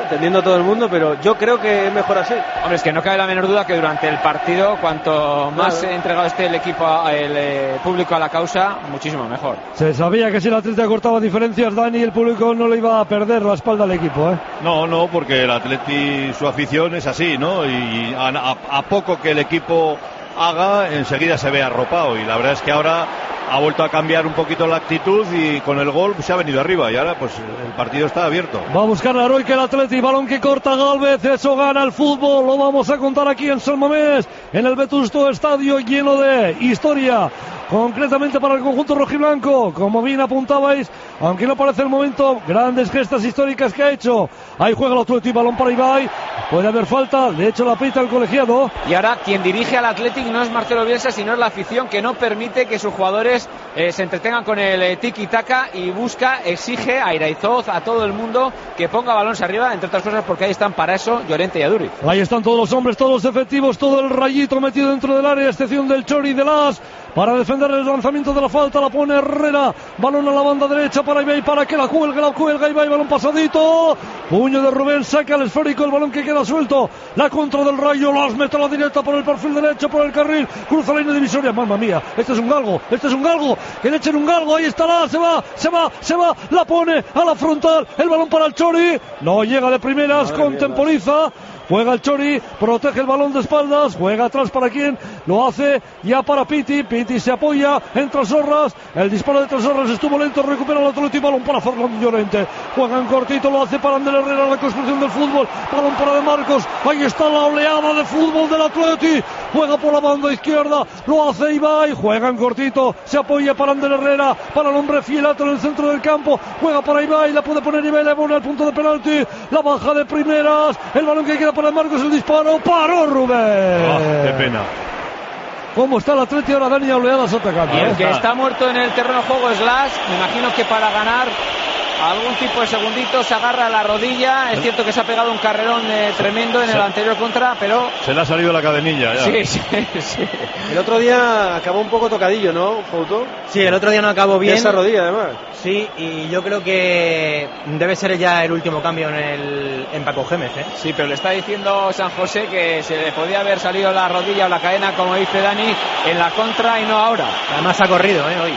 mundo, pero yo creo que es mejor así. Hombre, es que no cabe la menor duda que durante el partido, cuanto más entregado esté el equipo, el público a la causa, muchísimo mejor. Se sabía que si el Atleti acortaba diferencias, Dani, el público no le iba a perder la espalda al equipo, No, porque el Atleti, su afición es así, ¿no? Y a poco que el equipo haga, enseguida se ve arropado, y la verdad es que ahora ha vuelto a cambiar un poquito la actitud y con el gol se ha venido arriba y ahora pues el partido está abierto. Va a buscar la heroica el Atleti, balón que corta Gálvez, eso gana el fútbol, lo vamos a contar aquí en San Mamés, en el Vetusto Estadio, lleno de historia, concretamente para el conjunto rojiblanco, como bien apuntabais, aunque no parece el momento, grandes gestas históricas que ha hecho. Ahí juega el Atleti, balón para Ibai, puede haber falta, de hecho la pita el colegiado. Y ahora quien dirige al Athletic no es Marcelo Bielsa, sino es la afición, que no permite que sus jugadores se entretengan con el tiki-taka y exige a Iraizoz, a todo el mundo, que ponga balones arriba, entre otras cosas porque ahí están para eso Llorente y Aduri. Ahí están todos los hombres, todos los efectivos, todo el Rayito metido dentro del área, excepción del Chori y de Las, para defender el lanzamiento de la falta, la pone Herrera, balón a la banda derecha para Ibai, para que la cuelga Ibai, balón pasadito, puño de Rubén, saca el esférico, el balón que queda suelto, la contra del Rayo, Las mete la directa por el perfil derecho, por el carril, cruza la línea divisoria, mamma mía, este es un galgo, que le echen un galgo, ahí está Las, se va, la pone a la frontal, el balón para el Chori, no llega de primeras, contemporiza. Juega el Chori, protege el balón de espaldas, juega atrás para quien lo hace ya para Piti se apoya en Trasorras, el disparo de Trasorras estuvo lento, recupera el Atleti, balón para Fernando Llorente, juega en cortito, lo hace para Ander Herrera, la construcción del fútbol, balón para De Marcos, ahí está la oleada de fútbol del Atleti, juega por la banda izquierda, lo hace Ibai, juega en cortito, se apoya para Ander Herrera, para el hombre fielato en el centro del campo, juega para Ibai, la puede poner Ibai, le pone al punto de penalti, la baja de primeras, el balón que queda para Marcos, el disparo, paró Rubén. Qué pena. ¿Cómo está el Atleti ahora, Dani? Oleadas atacando. Y el que está muerto en el terreno de juego es Las, me imagino que para ganar algún tipo de segunditos se agarra a la rodilla. Es cierto que se ha pegado un carrerón tremendo en el anterior contra, pero se le ha salido la cadenilla ya. Sí. El otro día acabó un poco tocadillo, ¿no, Fouto? Sí, el otro día no acabó bien. Esa rodilla, además. Sí, y yo creo que debe ser ya el último cambio en Paco Gémez, Sí, pero le está diciendo San José que se le podía haber salido la rodilla o la cadena, como dice Dani, en la contra y no ahora. Además ha corrido, hoy.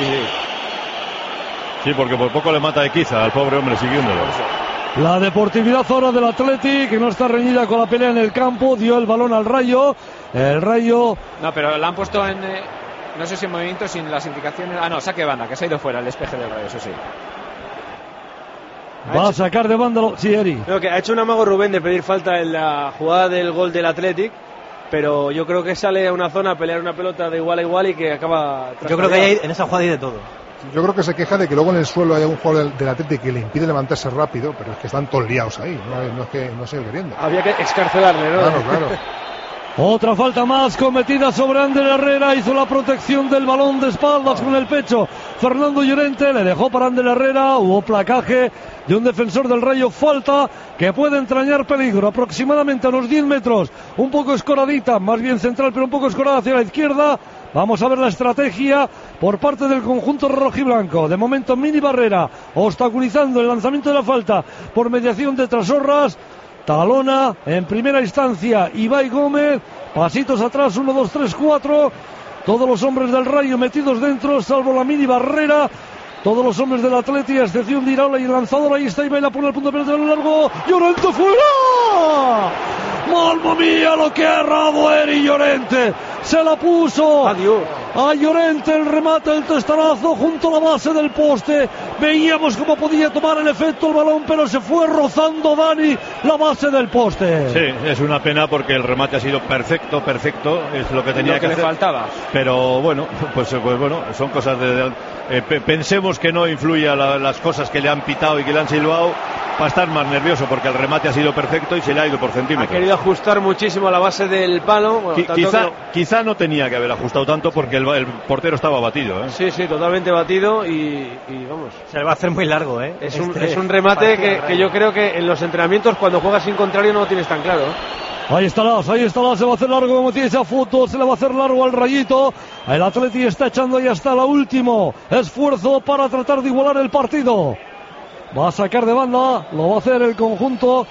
Sí, porque por poco le mata Equiza al pobre hombre siguiéndolo. La deportividad ahora del Atleti, que no está reñida con la pelea en el campo, dio el balón al Rayo. El Rayo... No, pero la han puesto en... no sé si en movimiento, sin las indicaciones... no, saque de banda, que se ha ido fuera el despeje del Rayo, eso sí. Va a sacar de banda... Sí, Eri. Creo que ha hecho un amago Rubén de pedir falta en la jugada del gol del Athletic, pero yo creo que sale a una zona a pelear una pelota de igual a igual y que acaba... Yo creo que hay, en esa jugada hay de todo. Yo creo que se queja de que luego en el suelo haya un jugador del Atleti que le impide levantarse rápido, pero es que están todos liados ahí, no es que no se queriendo. Había que excarcelarle, ¿no? Claro. Otra falta más cometida sobre Ander Herrera, hizo la protección del balón de espaldas con el pecho. Fernando Llorente le dejó para Ander Herrera, hubo placaje de un defensor del Rayo, falta que puede entrañar peligro, aproximadamente a unos 10 metros, un poco escoradita, más bien central, pero un poco escorada hacia la izquierda. Vamos a ver la estrategia por parte del conjunto rojiblanco. De momento Mini Barrera obstaculizando el lanzamiento de la falta por mediación de Trasorras. Talona en primera instancia Ibai Gómez, pasitos atrás, 1, 2, 3, 4, todos los hombres del Rayo metidos dentro, salvo la Mini Barrera, todos los hombres del Atleti, a excepción de Iraola y el lanzador, ahí está Ibai, la pone al punto de pelota largo, Llorente fuera, ¡mamma mía lo que ha errado Eri Llorente! se la puso Adiós. a Llorente, el remate del testarazo junto a la base del poste. Veíamos cómo podía tomar el efecto el balón, pero se fue rozando Dani la base del poste. Sí, es una pena porque el remate ha sido perfecto, es lo que tenía que le hacer. faltaba. Pero bueno, pues bueno, son cosas pensemos que no influye a las cosas que le han pitado y que le han silbado para estar más nervioso, porque el remate ha sido perfecto y se le ha ido por centímetros. Ha querido ajustar muchísimo a la base del palo. Bueno, quizá no tenía que haber ajustado tanto porque el portero estaba batido, ¿eh? Sí, totalmente batido y vamos. Se le va a hacer muy largo, ¿eh? Es un remate que yo creo que en los entrenamientos cuando juegas sin contrario no lo tienes tan claro. Ahí está Las, se va a hacer largo, como tiene esa foto, se le va a hacer largo al Rayito. El Atleti está echando ya hasta el último esfuerzo para tratar de igualar el partido. Va a sacar de banda, lo va a hacer el conjunto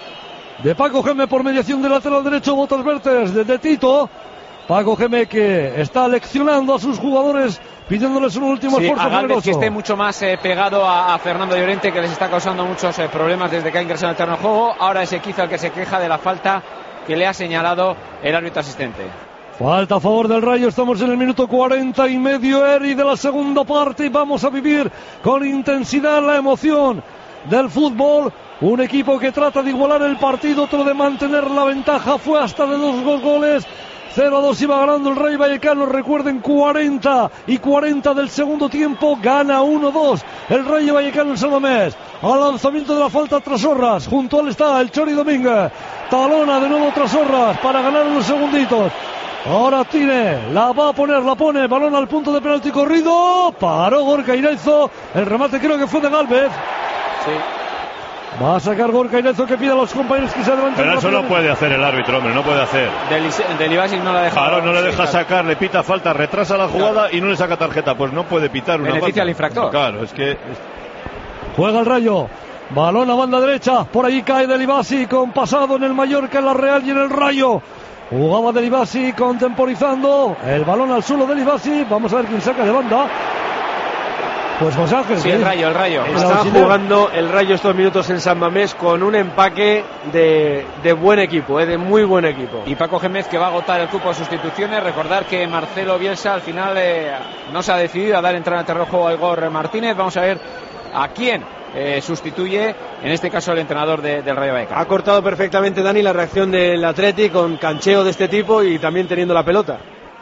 de Paco Gémez por mediación del lateral derecho, botas verdes de Tito. Paco Gémez que está leccionando a sus jugadores, pidiéndoles un último esfuerzo generoso. Que esté mucho más pegado a Fernando Llorente, que les está causando muchos problemas desde que ha ingresado en el terreno de juego. Ahora es Equiza el que se queja de la falta que le ha señalado el árbitro asistente. Falta a favor del Rayo, estamos en el minuto 40 y medio, Eri, de la segunda parte, y vamos a vivir con intensidad la emoción del fútbol. Un equipo que trata de igualar el partido, otro de mantener la ventaja, fue hasta de 2 goles. 0-2 iba ganando el Rayo Vallecano, recuerden, 40 y 40 del segundo tiempo, gana 1-2 el Rayo Vallecano en San Mamés. Al lanzamiento de la falta Trasorras, junto a él está el Chori Domínguez, talona de nuevo Trasorras para ganar unos segunditos. Ahora Tine, la va a poner, la pone, balón al punto de penalti corrido, paró Gorka Iraizo, el remate creo que fue de Gálvez. Sí. Va a sacar Gorka Iraizo, que pide a los compañeros que se adelanten. Pero eso no puede hacer el árbitro, hombre, no puede hacer. Del Ibasic no la deja. Claro, no le deja sacar, le pita falta, retrasa la jugada y no le saca tarjeta, pues no puede pitar una falta. Beneficia al infractor. Claro, es que... Juega el Rayo, balón a banda derecha, por ahí cae Del Ibasi con pasado en el Mallorca, en la Real y en el Rayo. Jugaba Del Ibasi contemporizando, el balón al suelo Del Ibasi, vamos a ver quién saca de banda. Pues José Ángel. Sí, el Rayo. Está jugando el Rayo estos minutos en San Mamés con un empaque de buen equipo, de muy buen equipo. Y Paco Gémez, que va a agotar el cupo de sustituciones. Recordar que Marcelo Bielsa al final no se ha decidido a dar entrada al terreno de juego a Igor Martínez. Vamos a ver a quién sustituye, en este caso el entrenador del Rayo Vallecano. Ha cortado perfectamente Dani la reacción del Atleti con cancheo de este tipo y también teniendo la pelota.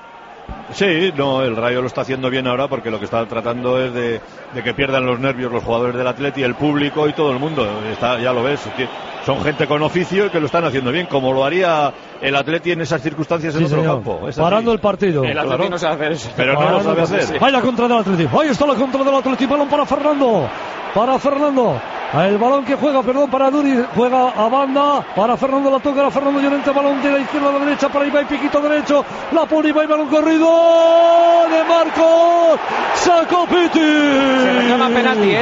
Sí, no, el Rayo lo está haciendo bien ahora porque lo que está tratando es de que pierdan los nervios los jugadores del Atleti, el público y todo el mundo. Ya lo ves, son gente con oficio y que lo están haciendo bien, como lo haría el Atleti en esas circunstancias en otro campo. Parando el partido. El Atleti no sabe hacer eso. Pero no lo sabe hacer. Sí. Hay la contra del Atleti. Ahí está la contra del Atleti. Balón para Fernando. El balón que juega, para Duri, juega a banda, para Fernando, la toca a Fernando Llorente, balón de la izquierda a la derecha, para Ibai, piquito derecho, la pone Ibai, balón corrido de Marcos, sacó Piti. Se reclama penalti,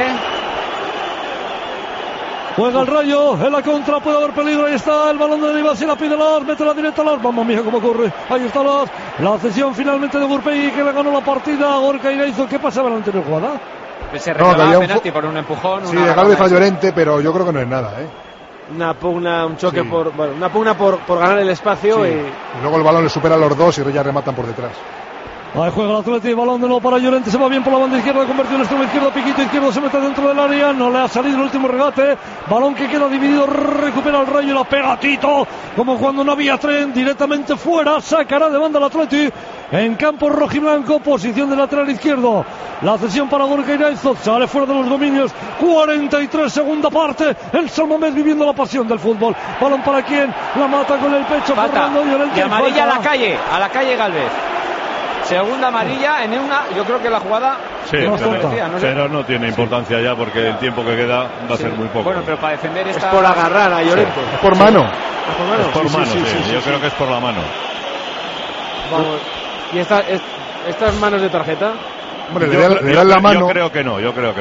Juega el Rayo, en la contra puede haber peligro, ahí está el balón de Ibasi, la pide Lars, mete la directa Lars, vamos mija cómo corre, ahí está Lars, la cesión finalmente de Gurpegui que le ganó la partida a Gorka Iraizo. ¿Qué pasaba en la anterior jugada? Se reclamaba penalti por un empujón. Sí, de Gálvez a Llorente, pero yo creo que no es nada, Una pugna, un choque una pugna por ganar el espacio. Sí. Y luego el balón le supera a los dos y ya rematan por detrás. Ahí juega el Atleti, balón de nuevo para Llorente, se va bien por la banda izquierda, convertido en extremo izquierdo, piquito izquierdo, se mete dentro del área, no le ha salido el último regate, balón que queda dividido, recupera el Rayo y la pega Tito, como cuando no había tren, directamente fuera, sacará de banda el Atleti, en campo rojiblanco, posición del lateral izquierdo, la cesión para Gorka Iraizo, sale fuera de los dominios, 43, segunda parte, el San Mamés viviendo la pasión del fútbol, balón para quien, la mata con el pecho, Fernando Llorente. Y amarilla a la calle Gálvez. Segunda amarilla en yo creo que la jugada pero no tiene importancia ya porque el tiempo que queda va a ser muy poco. Bueno, pero para defender es por agarrar a Llorente. Es por mano. Es por mano, yo creo que es por la mano. Vamos. ¿Y estas manos de tarjeta? Hombre, le dan la mano. Yo creo que no.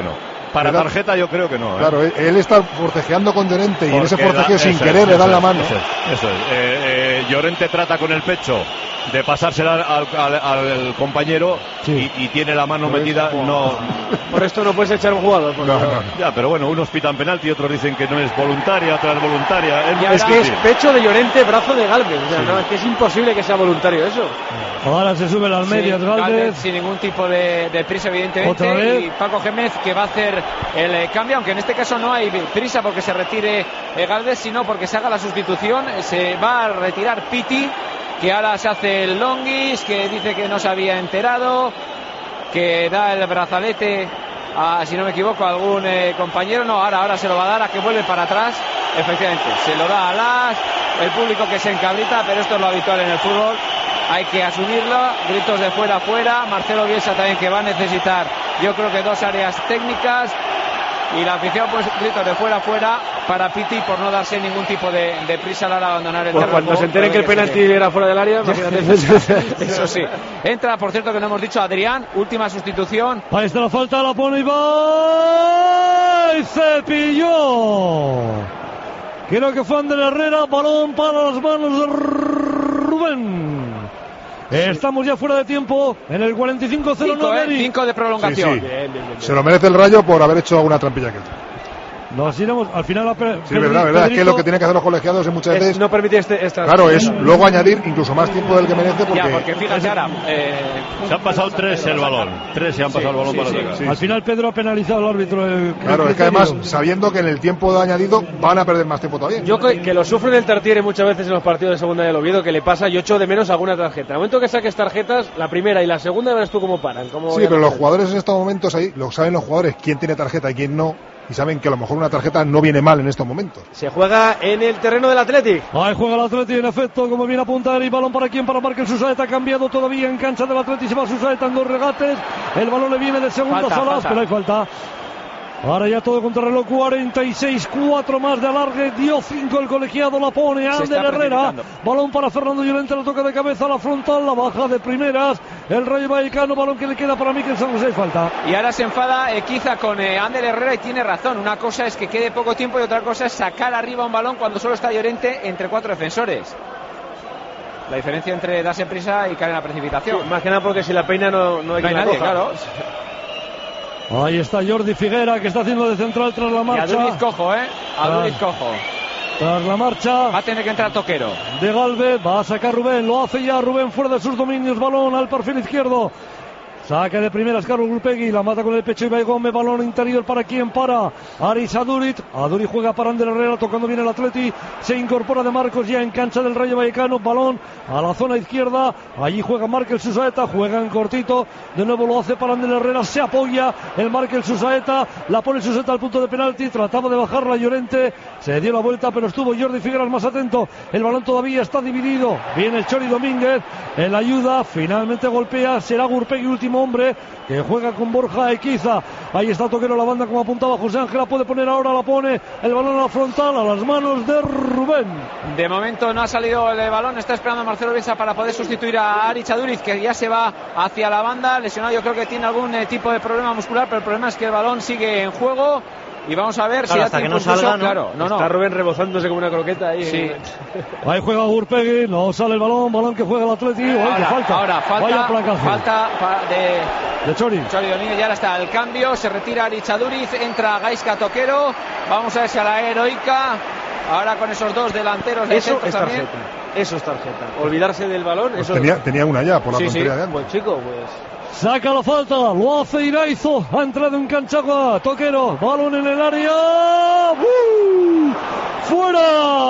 Para tarjeta yo creo que no. Claro, él está forcejeando con Llorente y en ese forcejeo sin querer le dan la mano. Eso es. Llorente trata con el pecho de pasársela al compañero y tiene la mano metida. No. Por esto no puedes echar un jugador. Ya, pero bueno, unos pitan penalti, otros dicen que no es voluntaria, otra es voluntaria. Es que es pecho de Llorente, brazo de Gálvez. O sea, no, es que es imposible que sea voluntario eso. Ahora se sube las medias, Gálvez. Sin ningún tipo de prisa, evidentemente. Y Paco Gémez que va a hacer el cambio, aunque en este caso no hay prisa porque se retire Gálvez, sino porque se haga la sustitución. Se va a retirar Piti, que ahora se hace el Longuis, que dice que no se había enterado, que da el brazalete a, si no me equivoco, a algún compañero. No, ahora se lo va a dar, a que vuelve para atrás. Efectivamente, se lo da a Las, el público que se encabrita, pero esto es lo habitual en el fútbol. Hay que asumirlo, gritos de fuera, fuera. Marcelo Bielsa también, que va a necesitar, yo creo que 2 áreas técnicas. Y la afición, pues gritos de fuera, fuera para Piti por no darse ningún tipo de prisa a la hora de abandonar el terreno. Cuando se enteren que el penalti era fuera del área, imagínate. Eso sí. Entra, por cierto, que no hemos dicho, Adrián, última sustitución. Ahí está la falta, la pone y va. Y Cepilló. Creo que fue Ander Herrera, balón para las manos de Rubén. Estamos ya fuera de tiempo en el 45-0. 5 de prolongación. Sí. Bien. Se lo merece el Rayo por haber hecho alguna trampilla que otra. Nos iremos al final. Sí, verdad. Es que lo que tienen que hacer los colegiados es muchas veces no permitir esta. Claro, es luego añadir incluso más tiempo del que merece. Porque fíjate ahora. Se han pasado 3 el balón. 3 se han pasado el balón para atacar. Al final Pedro ha penalizado al árbitro. Claro, es que además, sabiendo que en el tiempo de añadido van a perder más tiempo todavía. Yo que lo sufre el Tartiere muchas veces en los partidos de segunda del Oviedo, que le pasa, yo echo de menos alguna tarjeta. En el momento que saques tarjetas, la primera y la segunda, verás tú cómo paran. Sí, pero los jugadores en estos momentos ahí, lo saben los jugadores quién tiene tarjeta y quién no. Y saben que a lo mejor una tarjeta no viene mal en estos momentos. Se juega en el terreno del Athletic. Ahí juega el Athletic, en efecto, como viene a apuntar. Y balón para quién, para Markel Susaeta. Ha cambiado todavía en cancha del Athletic. Se va Susaeta en 2 regates. El balón le viene de segundo a Salas, pero hay falta. Ahora ya todo contra reloj, 46, 4 más de alargue, dio 5 el colegiado, la pone Ander Herrera, balón para Fernando Llorente, lo toca de cabeza a la frontal, la baja de primeras, el Rayo Vallecano, balón que le queda para Mikel San José, falta. Y ahora se enfada Equiza con Ander Herrera y tiene razón, una cosa es que quede poco tiempo y otra cosa es sacar arriba un balón cuando solo está Llorente entre 4 defensores. La diferencia entre darse prisa y caer en la precipitación. Sí, más que nada porque si la peina no hay que nadie, claro. Ahí está Jordi Figuera, que está haciendo de central tras la marcha. Y Aduriz Cojo, Aduriz Cojo. Tras la marcha. Va a tener que entrar Toquero. De Gálvez, va a sacar Rubén, lo hace ya Rubén fuera de sus dominios, balón al perfil izquierdo. Saca de primeras Carlos Gurpegui, la mata con el pecho y Gómez, balón interior para quien, para Aris Aduriz. Aduriz juega para Ander Herrera, tocando bien el Atleti, se incorpora de Marcos ya en cancha del Rayo Vallecano, balón a la zona izquierda, allí juega Markel Susaeta, juega en cortito, de nuevo lo hace para Ander Herrera, se apoya el Markel Susaeta, la pone Susaeta al punto de penalti, trataba de bajarla Llorente, se dio la vuelta pero estuvo Jordi Figueras más atento, el balón todavía está dividido, viene el Chori Domínguez en la ayuda, finalmente golpea, será Gurpegui último hombre que juega con Borja Equiza. Ahí está Toquero, la banda como apuntaba José Ángel, la puede poner ahora, la pone el balón a la frontal a las manos de Rubén. De momento no ha salido el balón, está esperando Marcelo Bielsa para poder sustituir a Aris Aduriz, que ya se va hacia la banda, lesionado, yo creo que tiene algún tipo de problema muscular, pero el problema es que el balón sigue en juego. Y vamos a ver, claro, si hasta que no salga, claro, no. Está Rubén rebozándose como una croqueta ahí. Sí. Ahí juega Gurpegui, no sale el balón que juega el Atleti. Falta de Chori Domínguez, ya está el cambio, se retira Aris Aduriz, entra Gaizka Toquero, vamos a ver si a la heroica, ahora con esos 2 delanteros de eso es tarjeta. Eso es tarjeta. Olvidarse del balón, pues eso tenía una ya por la tontería de antes. Pues chico, pues saca la falta, lo hace Iraizo, ha entrado en Canchagua, Toquero, balón en el área, ¡fuera!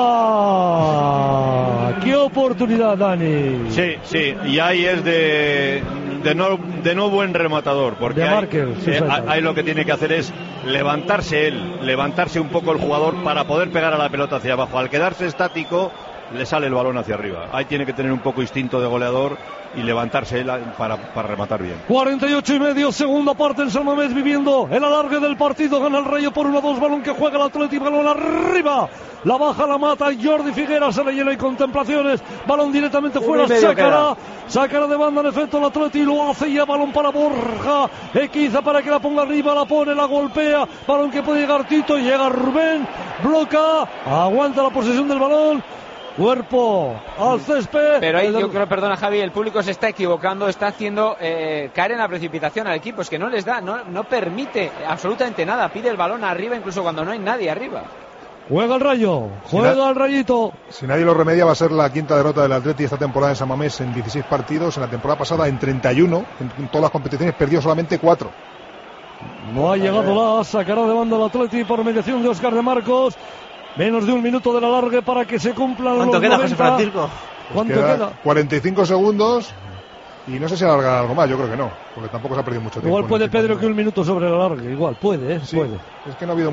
¡Qué oportunidad, Dani! Sí, y ahí es de no buen rematador, porque ahí lo que tiene que hacer es levantarse un poco el jugador para poder pegar a la pelota hacia abajo. Al quedarse estático, le sale el balón hacia arriba. Ahí tiene que tener un poco instinto de goleador y levantarse él para rematar bien. 48,5, segunda parte, el San Mamés viviendo el alargue del partido. Gana el Rayo por 1-2, balón que juega el Atlético, balón arriba, la baja, la mata Jordi Figueras, se le llena y contemplaciones, balón directamente fuera, sacará de banda en efecto el Atlético, lo hace ya, balón para Borja Equiza para que la ponga arriba, la pone, la golpea, balón que puede llegar Tito, llega Rubén, bloca, aguanta la posesión del balón, cuerpo al césped. Pero ahí yo creo, perdona Javi, el público se está equivocando, está haciendo caer en la precipitación al equipo, es que no les da, no permite absolutamente nada, pide el balón arriba incluso cuando no hay nadie arriba. Juega el Rayo, juega el Rayito. Si nadie lo remedia, va a ser la quinta derrota del Atleti esta temporada en San Mamés en 16 partidos. En la temporada pasada en 31, en todas las competiciones perdió solamente 4. No ha llegado la sacará de banda el Atleti por mediación de Óscar de Marcos. Menos de un minuto de la largue para que se cumplan los 90. ¿Cuánto queda, José Francisco? ¿Cuánto queda? 45 segundos. Y no sé si alargará algo más, yo creo que no, porque tampoco se ha perdido mucho tiempo. Igual puede Pedro que un minuto sobre la larga, igual, puede, sí, puede. Es que no ha habido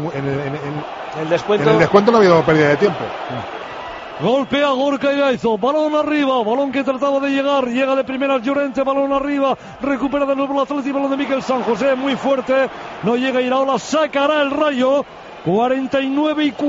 el descuento. En el descuento no ha habido pérdida de tiempo. Golpea Gorka Iraizo, balón arriba, balón que trataba de llegar, llega de primera Llorente, balón arriba, recupera de nuevo el Atlético, balón de Miquel San José, muy fuerte, no llega Iraola, sacará el Rayo, 49 y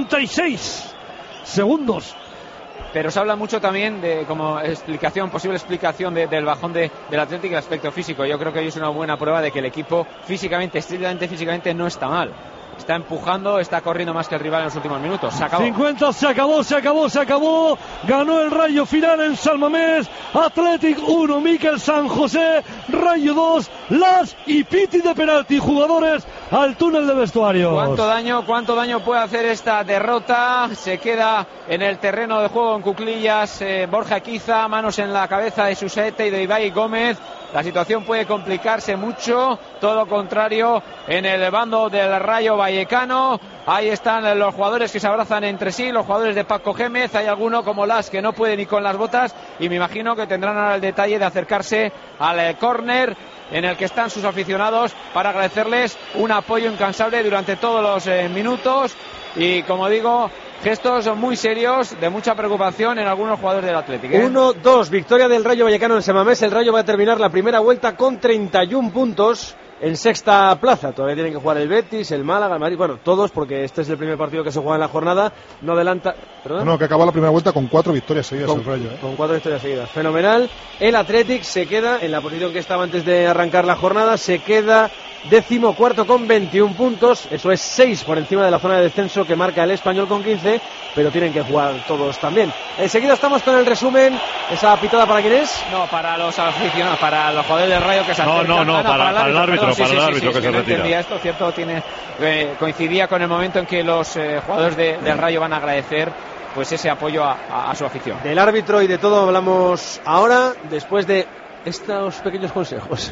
46 segundos. Pero se habla mucho también de como explicación, posible explicación del bajón del Atlético y el aspecto físico. Yo creo que hoy es una buena prueba de que el equipo físicamente, estrictamente físicamente, no está mal. Está empujando, está corriendo más que el rival en los últimos minutos. Se acabó. 50, se acabó. Ganó el Rayo final en San Mamés. Athletic 1, Miquel San José. Rayo 2, Las y Piti de penalti. Jugadores al túnel de vestuarios. ¿Cuánto daño puede hacer esta derrota? Se queda en el terreno de juego en cuclillas Borja Equiza, manos en la cabeza de Susete y de Ibai Gómez. La situación puede complicarse mucho, todo lo contrario en el bando del Rayo Vallecano. Ahí están los jugadores que se abrazan entre sí, los jugadores de Paco Gémez. Hay alguno como Las que no puede ni con las botas y me imagino que tendrán ahora el detalle de acercarse al córner en el que están sus aficionados para agradecerles un apoyo incansable durante todos los minutos y, como digo, gestos muy serios, de mucha preocupación en algunos jugadores del Atlético. 1-2, victoria del Rayo Vallecano en San Mamés. El Rayo va a terminar la primera vuelta con 31 puntos en sexta plaza. Todavía tienen que jugar el Betis, el Málaga, el Madrid, bueno, todos, porque este es el primer partido que se juega en la jornada. No adelanta... ¿Perdón? No, que acaba la primera vuelta con 4 victorias seguidas el Rayo. Con 4 victorias seguidas. Fenomenal. El Athletic se queda en la posición que estaba antes de arrancar la jornada. Se queda 14º con 21 puntos. Eso es 6 por encima de la zona de descenso que marca el Español con 15. Pero tienen que jugar todos también. Enseguida estamos con el resumen. ¿Esa pitada para quién es? No, para los aficionados, para los jugadores del Rayo que se acercan. No, para el árbitro, sí, el árbitro que se no retira. Entendía esto, cierto, coincidía con el momento en que los jugadores del Rayo van a agradecer pues ese apoyo a su afición. Del árbitro y de todo hablamos ahora, después de estos pequeños consejos.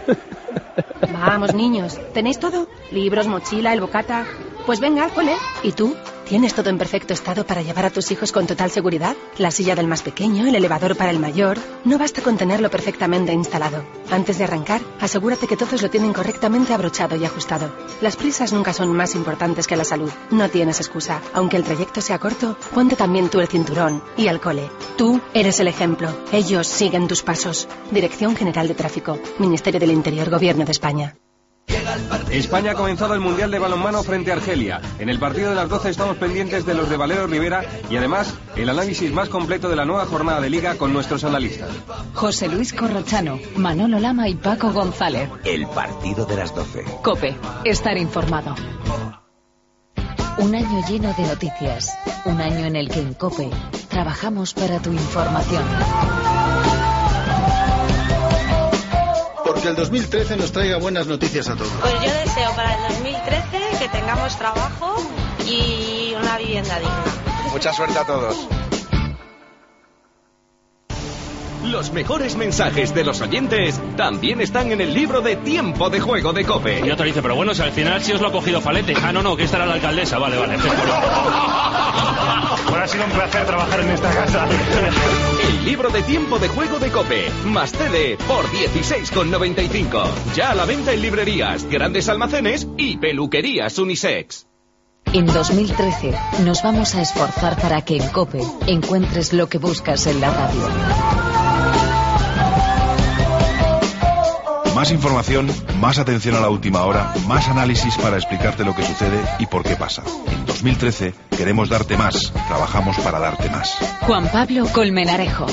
Vamos, niños, ¿tenéis todo? Libros, mochila, el bocata. Pues venga, cole. ¿Y tú? ¿Tienes todo en perfecto estado para llevar a tus hijos con total seguridad? La silla del más pequeño, el elevador para el mayor. No basta con tenerlo perfectamente instalado. Antes de arrancar, asegúrate que todos lo tienen correctamente abrochado y ajustado. Las prisas nunca son más importantes que la salud. No tienes excusa. Aunque el trayecto sea corto, ponte también tú el cinturón y al cole. Tú eres el ejemplo. Ellos siguen tus pasos. Dirección General de Tráfico. Ministerio del Interior, Gobierno de España. España ha comenzado el Mundial de Balonmano frente a Argelia. En el partido de las 12 estamos pendientes de los de Valero Rivera y además el análisis más completo de la nueva jornada de Liga con nuestros analistas. José Luis Corrochano, Manolo Lama y Paco González. El partido de las 12. COPE, estar informado. Un año lleno de noticias. Un año en el que en COPE trabajamos para tu información. Que el 2013 nos traiga buenas noticias a todos. Pues yo deseo para el 2013 que tengamos trabajo y una vivienda digna. Mucha suerte a todos. Los mejores mensajes de los oyentes también están en el libro de Tiempo de Juego de COPE. Yo te lo dice, pero bueno, si al final sí os lo ha cogido Falete. Ah, no, que esta era la alcaldesa. Vale. Bueno, ha sido un placer trabajar en esta casa. El libro de Tiempo de Juego de COPE, más CD por 16,95. Ya a la venta en librerías, grandes almacenes y peluquerías unisex. En 2013 nos vamos a esforzar para que en COPE encuentres lo que buscas en la radio. Más información, más atención a la última hora, más análisis para explicarte lo que sucede y por qué pasa. En 2013 queremos darte más, trabajamos para darte más. Juan Pablo Colmenarejo.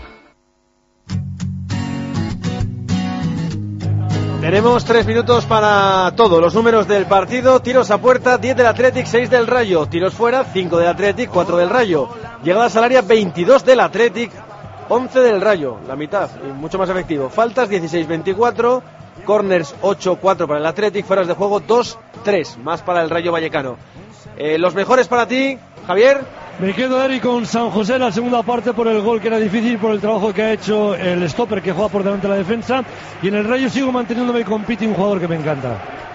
Tenemos 3 minutos para todo. Los números del partido: tiros a puerta, 10 del Athletic, 6 del Rayo. Tiros fuera, 5 del Athletic, 4 del Rayo. Llegadas al área, 22 del Athletic, 11 del Rayo, la mitad, y mucho más efectivo. Faltas, 16-24. Corners, 8-4 para el Athletic. Fueras de juego, 2-3, más para el Rayo Vallecano. Los mejores para ti, Javier. Me quedo, Eric, con San José en la segunda parte por el gol, que era difícil, por el trabajo que ha hecho el stopper que juega por delante de la defensa. Y en el Rayo sigo manteniéndome con Piti, un jugador que me encanta.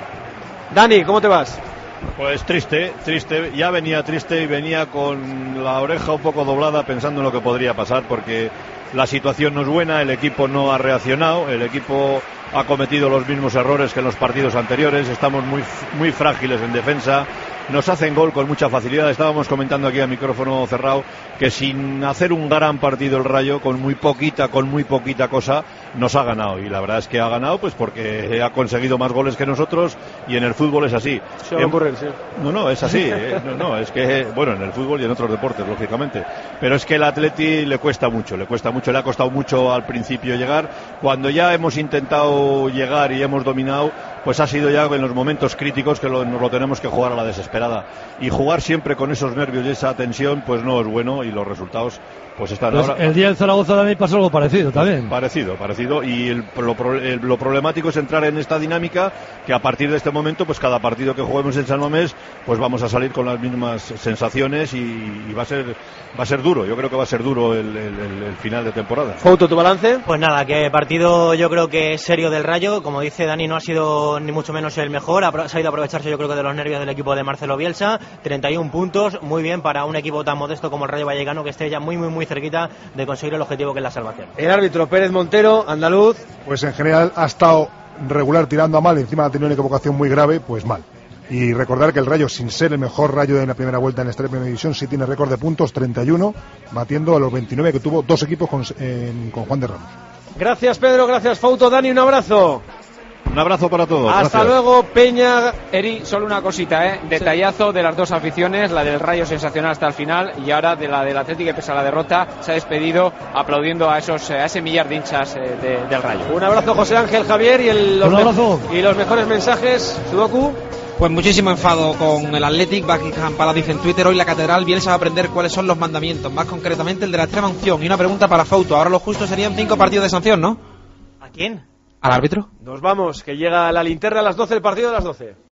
Dani, ¿cómo te vas? Pues triste, ya venía triste y venía con la oreja un poco doblada pensando en lo que podría pasar, porque la situación no es buena, el equipo no ha reaccionado, el equipo ha cometido los mismos errores que en los partidos anteriores, estamos muy frágiles en defensa, nos hacen gol con mucha facilidad. Estábamos comentando aquí a micrófono cerrado que sin hacer un gran partido el Rayo, con muy poquita cosa, nos ha ganado, y la verdad es que ha ganado pues porque ha conseguido más goles que nosotros, y en el fútbol es así. Sí. No, es así. Es que, bueno, en el fútbol y en otros deportes, lógicamente, pero es que el Atleti le cuesta mucho, le ha costado mucho al principio llegar. Cuando ya hemos intentado llegar y hemos dominado, pues ha sido ya en los momentos críticos que nos lo tenemos que jugar a la desesperada, y jugar siempre con esos nervios y esa tensión pues no es bueno, y los resultados pues están pues ahora. El día del Zaragoza también pasó algo parecido también. Parecido, y lo problemático es entrar en esta dinámica, que a partir de este momento pues cada partido que juguemos en San Mamés pues vamos a salir con las mismas sensaciones, y va a ser duro. Yo creo que va a ser duro el final de temporada. Fouto, ¿tu balance? Pues nada, que partido yo creo que es serio del Rayo. Como dice Dani, no ha sido ni mucho menos el mejor, ha sabido aprovecharse yo creo que de los nervios del equipo de Marcelo Bielsa. 31 puntos, muy bien para un equipo tan modesto como el Rayo Vallecano, que esté ya muy cerquita de conseguir el objetivo, que es la salvación. El árbitro Pérez Montero, andaluz. Pues en general ha estado regular tirando a mal, encima ha tenido una equivocación muy grave, pues mal. Y recordar que el Rayo, sin ser el mejor Rayo de la primera vuelta en esta primera división, sí tiene récord de puntos, 31, batiendo a los 29 que tuvo dos equipos con Juan de Ramos. Gracias, Pedro, gracias, Fouto. Dani, un abrazo. Un abrazo para todos. Hasta luego, Peña. Eri, solo una cosita, detallazo de las dos aficiones, la del Rayo sensacional hasta el final, y ahora de la del Atlético, que pese a la derrota se ha despedido aplaudiendo a ese millar de hinchas del Rayo. Un abrazo, José Ángel, Javier, y los mejores mensajes, Sudoku. Pues muchísimo enfado con el Athletic. Buckingham Palace dice en Twitter: hoy la catedral Bielsa va a aprender cuáles son los mandamientos, más concretamente el de la extrema unción. Y una pregunta para Fouto: ahora lo justo serían 5 partidos de sanción, ¿no? ¿A quién? ¿Al árbitro? Nos vamos, que llega la linterna a las 12, el partido de las 12.